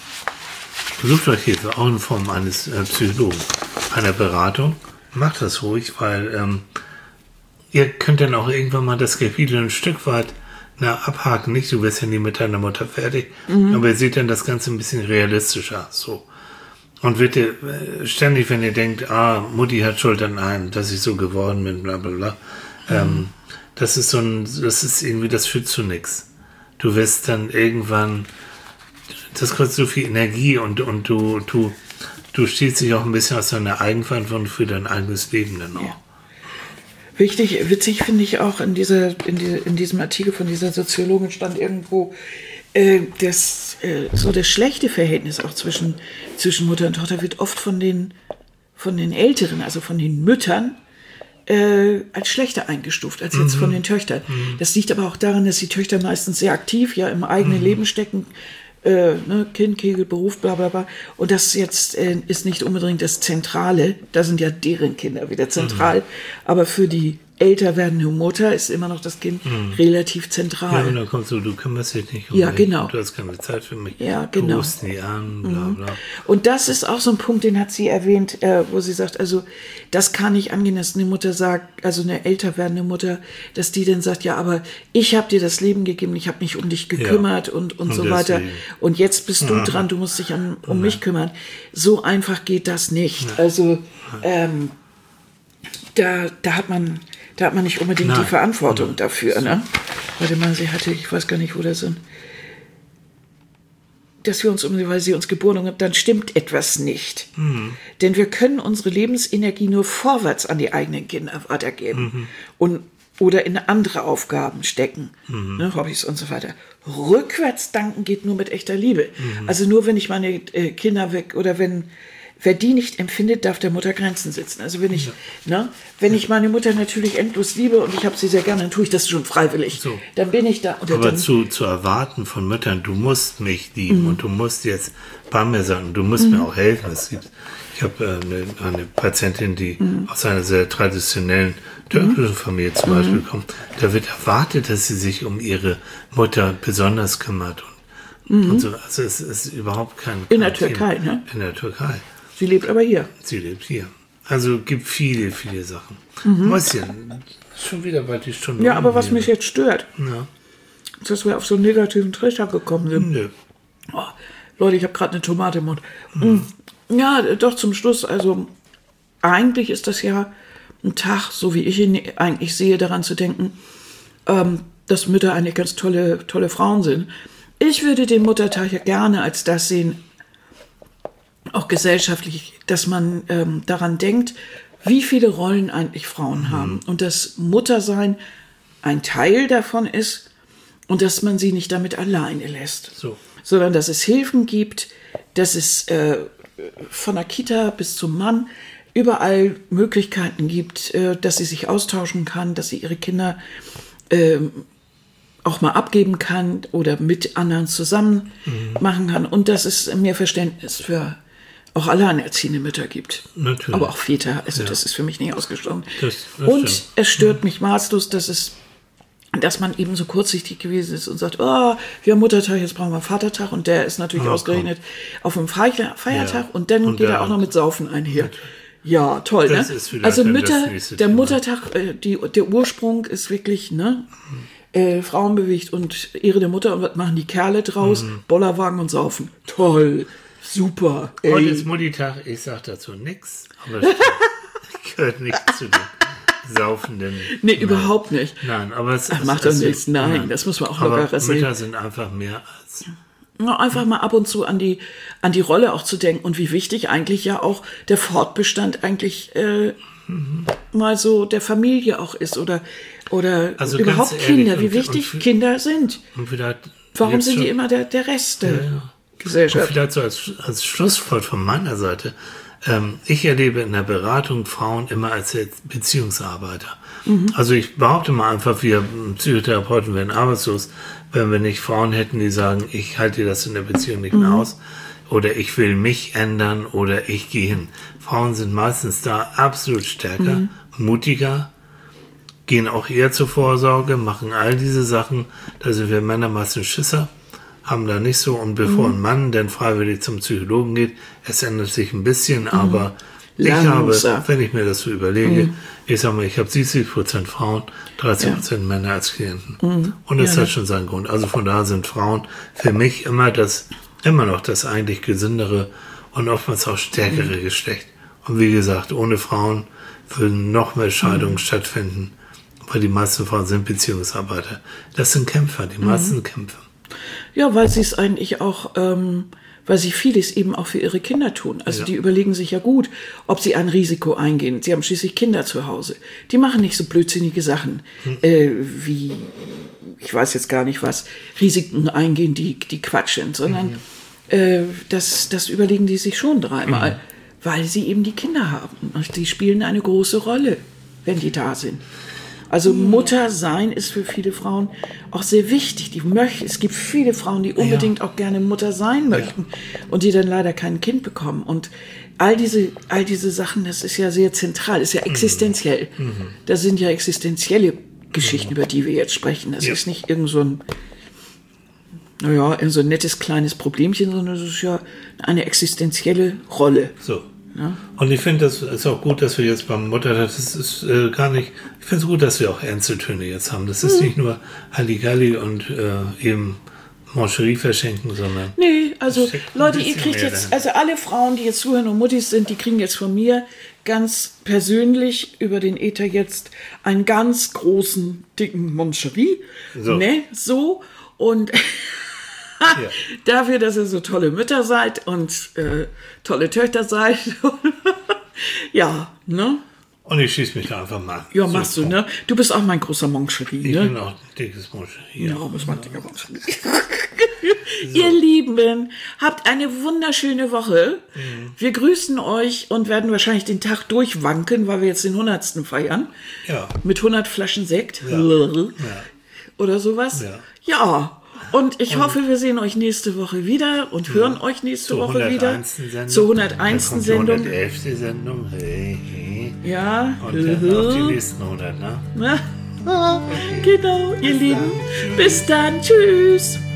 sucht euch Hilfe, auch in Form eines äh, Psychologen, einer Beratung. Macht das ruhig, weil ähm, ihr könnt dann auch irgendwann mal das Kapitel ein Stück weit Na, abhaken nicht, du wirst ja nie mit deiner Mutter fertig, mhm. aber ihr seht dann das Ganze ein bisschen realistischer, so. Und wird ihr äh, ständig, wenn ihr denkt, ah, Mutti hat Schuld an einem, dass ich so geworden bin, bla, bla, bla, mhm. ähm, das ist so ein, das ist irgendwie, das führt zu nichts. Du wirst dann irgendwann, das kostet so viel Energie und, und du, du, du stehst dich auch ein bisschen aus deiner Eigenverantwortung für dein eigenes Leben dann auch. Ja. Wichtig, witzig finde ich auch in, dieser, in, die, in diesem Artikel von dieser Soziologin stand irgendwo, äh, das, äh, so das schlechte Verhältnis auch zwischen, zwischen Mutter und Tochter wird oft von den, von den Älteren, also von den Müttern, äh, als schlechter eingestuft als jetzt mhm. von den Töchtern. Mhm. Das liegt aber auch daran, dass die Töchter meistens sehr aktiv ja im eigenen mhm. Leben stecken, Äh, ne, Kind, Kegel, Beruf, bla bla bla. Und das jetzt äh, ist nicht unbedingt das Zentrale. Da sind ja deren Kinder wieder zentral. Mhm. Aber für die älter werdende Mutter ist immer noch das Kind mhm. relativ zentral. Ja, und dann kommst du, du kümmerst dich nicht um ja, mich. Genau. Du hast keine Zeit für mich. Ja, genau. Du rufst nie an, bla bla. Mhm. Und das ist auch so ein Punkt, den hat sie erwähnt, äh, wo sie sagt, also das kann nicht angehen, dass eine Mutter sagt, also eine älter werdende Mutter, dass die dann sagt, ja, aber ich habe dir das Leben gegeben, ich habe mich um dich gekümmert ja. und, und, und so deswegen. weiter. Und jetzt bist du ja. dran, du musst dich an, um ja. mich kümmern. So einfach geht das nicht. Ja. Also ähm, da, da hat man... Da hat man nicht unbedingt Nein. die Verantwortung Nein. dafür. Ne? Warte mal, sie hatte, ich weiß gar nicht, wo das sind. Dass wir uns um, weil sie uns geboren haben, dann stimmt etwas nicht. Mhm. Denn wir können unsere Lebensenergie nur vorwärts an die eigenen Kinder weitergeben. Mhm. Und, oder in andere Aufgaben stecken. Mhm. Ne, Hobbys und so weiter. Rückwärts danken geht nur mit echter Liebe. Mhm. Also nur, wenn ich meine äh, Kinder weg, oder wenn... Wer die nicht empfindet, darf der Mutter Grenzen setzen. Also wenn ich, ja. ne, wenn ich meine Mutter natürlich endlos liebe und ich habe sie sehr gerne, dann tue ich das schon freiwillig. So. Dann bin ich da. Oder Aber dann, zu, zu erwarten von Müttern, du musst mich lieben mhm. und du musst jetzt bei mir sein, du musst mhm. mir auch helfen. Es gibt, ich habe äh, eine, eine Patientin, die mhm. aus einer sehr traditionellen türkischen mhm. Familie zum Beispiel mhm. kommt. Da wird erwartet, dass sie sich um ihre Mutter besonders kümmert. Und, mhm. und so. Also es ist überhaupt kein, kein In der Türkei, Thema. ne? In der Türkei. Sie lebt aber hier. Sie lebt hier. Also gibt viele, viele Sachen. Mhm. Mäuschen, schon wieder bald die Stunde. Ja, aber was mich jetzt stört, ja. dass wir auf so einen negativen Trichter gekommen sind. Nö. Oh, Leute, ich habe gerade eine Tomate im Mund. Mhm. Ja, doch zum Schluss, also eigentlich ist das ja ein Tag, so wie ich ihn eigentlich sehe, daran zu denken, ähm, dass Mütter eigentlich ganz tolle, tolle Frauen sind. Ich würde den Muttertag ja gerne als das sehen, auch gesellschaftlich, dass man ähm, daran denkt, wie viele Rollen eigentlich Frauen mhm. haben und dass Muttersein ein Teil davon ist und dass man sie nicht damit alleine lässt, so. sondern dass es Hilfen gibt, dass es äh, von der Kita bis zum Mann überall Möglichkeiten gibt, äh, dass sie sich austauschen kann, dass sie ihre Kinder äh, auch mal abgeben kann oder mit anderen zusammen mhm. machen kann und dass es mehr Verständnis für auch alleinerziehende Mütter gibt. Natürlich. Aber auch Väter, also ja. das ist für mich nicht ausgeschlossen. Das, das und stimmt. es stört mhm. mich maßlos, dass es dass man eben so kurzsichtig gewesen ist und sagt, oh, wir haben Muttertag, jetzt brauchen wir Vatertag und der ist natürlich oh, ausgerechnet komm. auf einem Feiertag ja. und dann und geht er auch noch mit Saufen einher. Ja, toll, das ne? Ist also Mütter, der Thema. Muttertag, äh, die, der Ursprung ist wirklich, ne? Äh, Frauen bewegt und Ehre der Mutter und was machen die Kerle draus? Mhm. Bollerwagen und Saufen. Toll, super. Ey. Heute ist Muttitag, ich sag dazu nichts, aber das gehört nicht zu den Saufenden. Nee, nein. Überhaupt nicht. Nein, aber es Ach, macht doch nichts. Nein, nein, das muss man auch locker sehen. Mütter sind einfach mehr als... Ja, einfach mal ab und zu an die, an die Rolle auch zu denken und wie wichtig eigentlich ja auch der Fortbestand eigentlich äh, mhm. mal so der Familie auch ist oder, oder also überhaupt ehrlich, Kinder, wie und, wichtig und, Kinder sind. Und vielleicht Warum sind schon, die immer der, der Rest der ja, ja. Gesellschaft? Und vielleicht so als, als Schlusswort von meiner Seite. Ähm, ich erlebe in der Beratung Frauen immer als Beziehungsarbeiter. Mhm. Also ich behaupte mal einfach, wir Psychotherapeuten werden arbeitslos, wenn wir nicht Frauen hätten, die sagen, ich halte das in der Beziehung nicht mehr mhm. aus oder ich will mich ändern oder ich gehe hin. Frauen sind meistens da absolut stärker, mhm. mutiger, gehen auch eher zur Vorsorge, machen all diese Sachen. Da sind wir Männer meistens Schisser, haben da nicht so. Und bevor mhm. ein Mann dann freiwillig zum Psychologen geht, es ändert sich ein bisschen, mhm. aber Langsam. Ich habe, wenn ich mir das so überlege, mhm. ich sage mal, ich habe siebzig Prozent Frauen, dreißig Prozent ja. Männer als Klienten. Mhm. Und das ja, hat schon seinen Grund. Also von daher sind Frauen für mich immer das, immer noch das eigentlich gesündere und oftmals auch stärkere mhm. Geschlecht. Und wie gesagt, ohne Frauen würden noch mehr Scheidungen mhm. stattfinden, weil die meisten Frauen sind Beziehungsarbeiter. Das sind Kämpfer, die meisten mhm. Kämpfer. Ja, weil sie es eigentlich auch... Ähm weil sie vieles eben auch für ihre Kinder tun. Also ja. die überlegen sich ja gut, ob sie ein Risiko eingehen. Sie haben schließlich Kinder zu Hause. Die machen nicht so blödsinnige Sachen hm. äh, wie, ich weiß jetzt gar nicht was, Risiken eingehen, die, die Quatsch sind, sondern mhm. äh, das, das überlegen die sich schon dreimal, mhm. weil sie eben die Kinder haben. Und die spielen eine große Rolle, wenn die da sind. Also Mutter sein ist für viele Frauen auch sehr wichtig. Die möchten, es gibt viele Frauen, die unbedingt ja. auch gerne Mutter sein möchten ja. und die dann leider kein Kind bekommen. Und all diese, all diese Sachen, das ist ja sehr zentral, ist ja existenziell. Mhm. Das sind ja existenzielle Geschichten, mhm. über die wir jetzt sprechen. Das ja. ist nicht irgend so ein, naja, so ein nettes kleines Problemchen, sondern das ist ja eine existenzielle Rolle. So. Ja. Und ich finde, das ist auch gut, dass wir jetzt beim Muttertag, das ist äh, gar nicht, ich finde es gut, dass wir auch Einzeltöne jetzt haben. Das ist mhm. nicht nur Halligalli und äh, eben Mancherie verschenken, sondern... Nee, also Leute, ihr kriegt jetzt, also alle Frauen, die jetzt zuhören und Muttis sind, die kriegen jetzt von mir ganz persönlich über den Äther jetzt einen ganz großen, dicken Mancherie. So. Ne, so. Und... Ja. Dafür, dass ihr so tolle Mütter seid und äh, tolle Töchter seid. Ja, ne? Und ich schieße mich da einfach mal. Ja, so machst du, ne? Du bist auch mein großer Mancherie, ne? Ich bin auch ein dickes Mancherie. Ja, bist mein dicker Mancherie. So. Ihr Lieben, habt eine wunderschöne Woche. Mhm. Wir grüßen euch und werden wahrscheinlich den Tag durchwanken, weil wir jetzt den hundertsten feiern. Ja. Mit hundert Flaschen Sekt. Ja. Ja. Oder sowas. Ja. Ja. Und ich und hoffe, wir sehen euch nächste Woche wieder und hören ja, euch nächste Woche wieder. Sendung. Zur hunderteilsten Sendung. Die hundertelfte Sendung. Hey, hey. Ja. Und dann auf die nächsten hundert, ne? Ja. Okay. Genau, ihr Bis Lieben. Dann. Bis dann. Tschüss.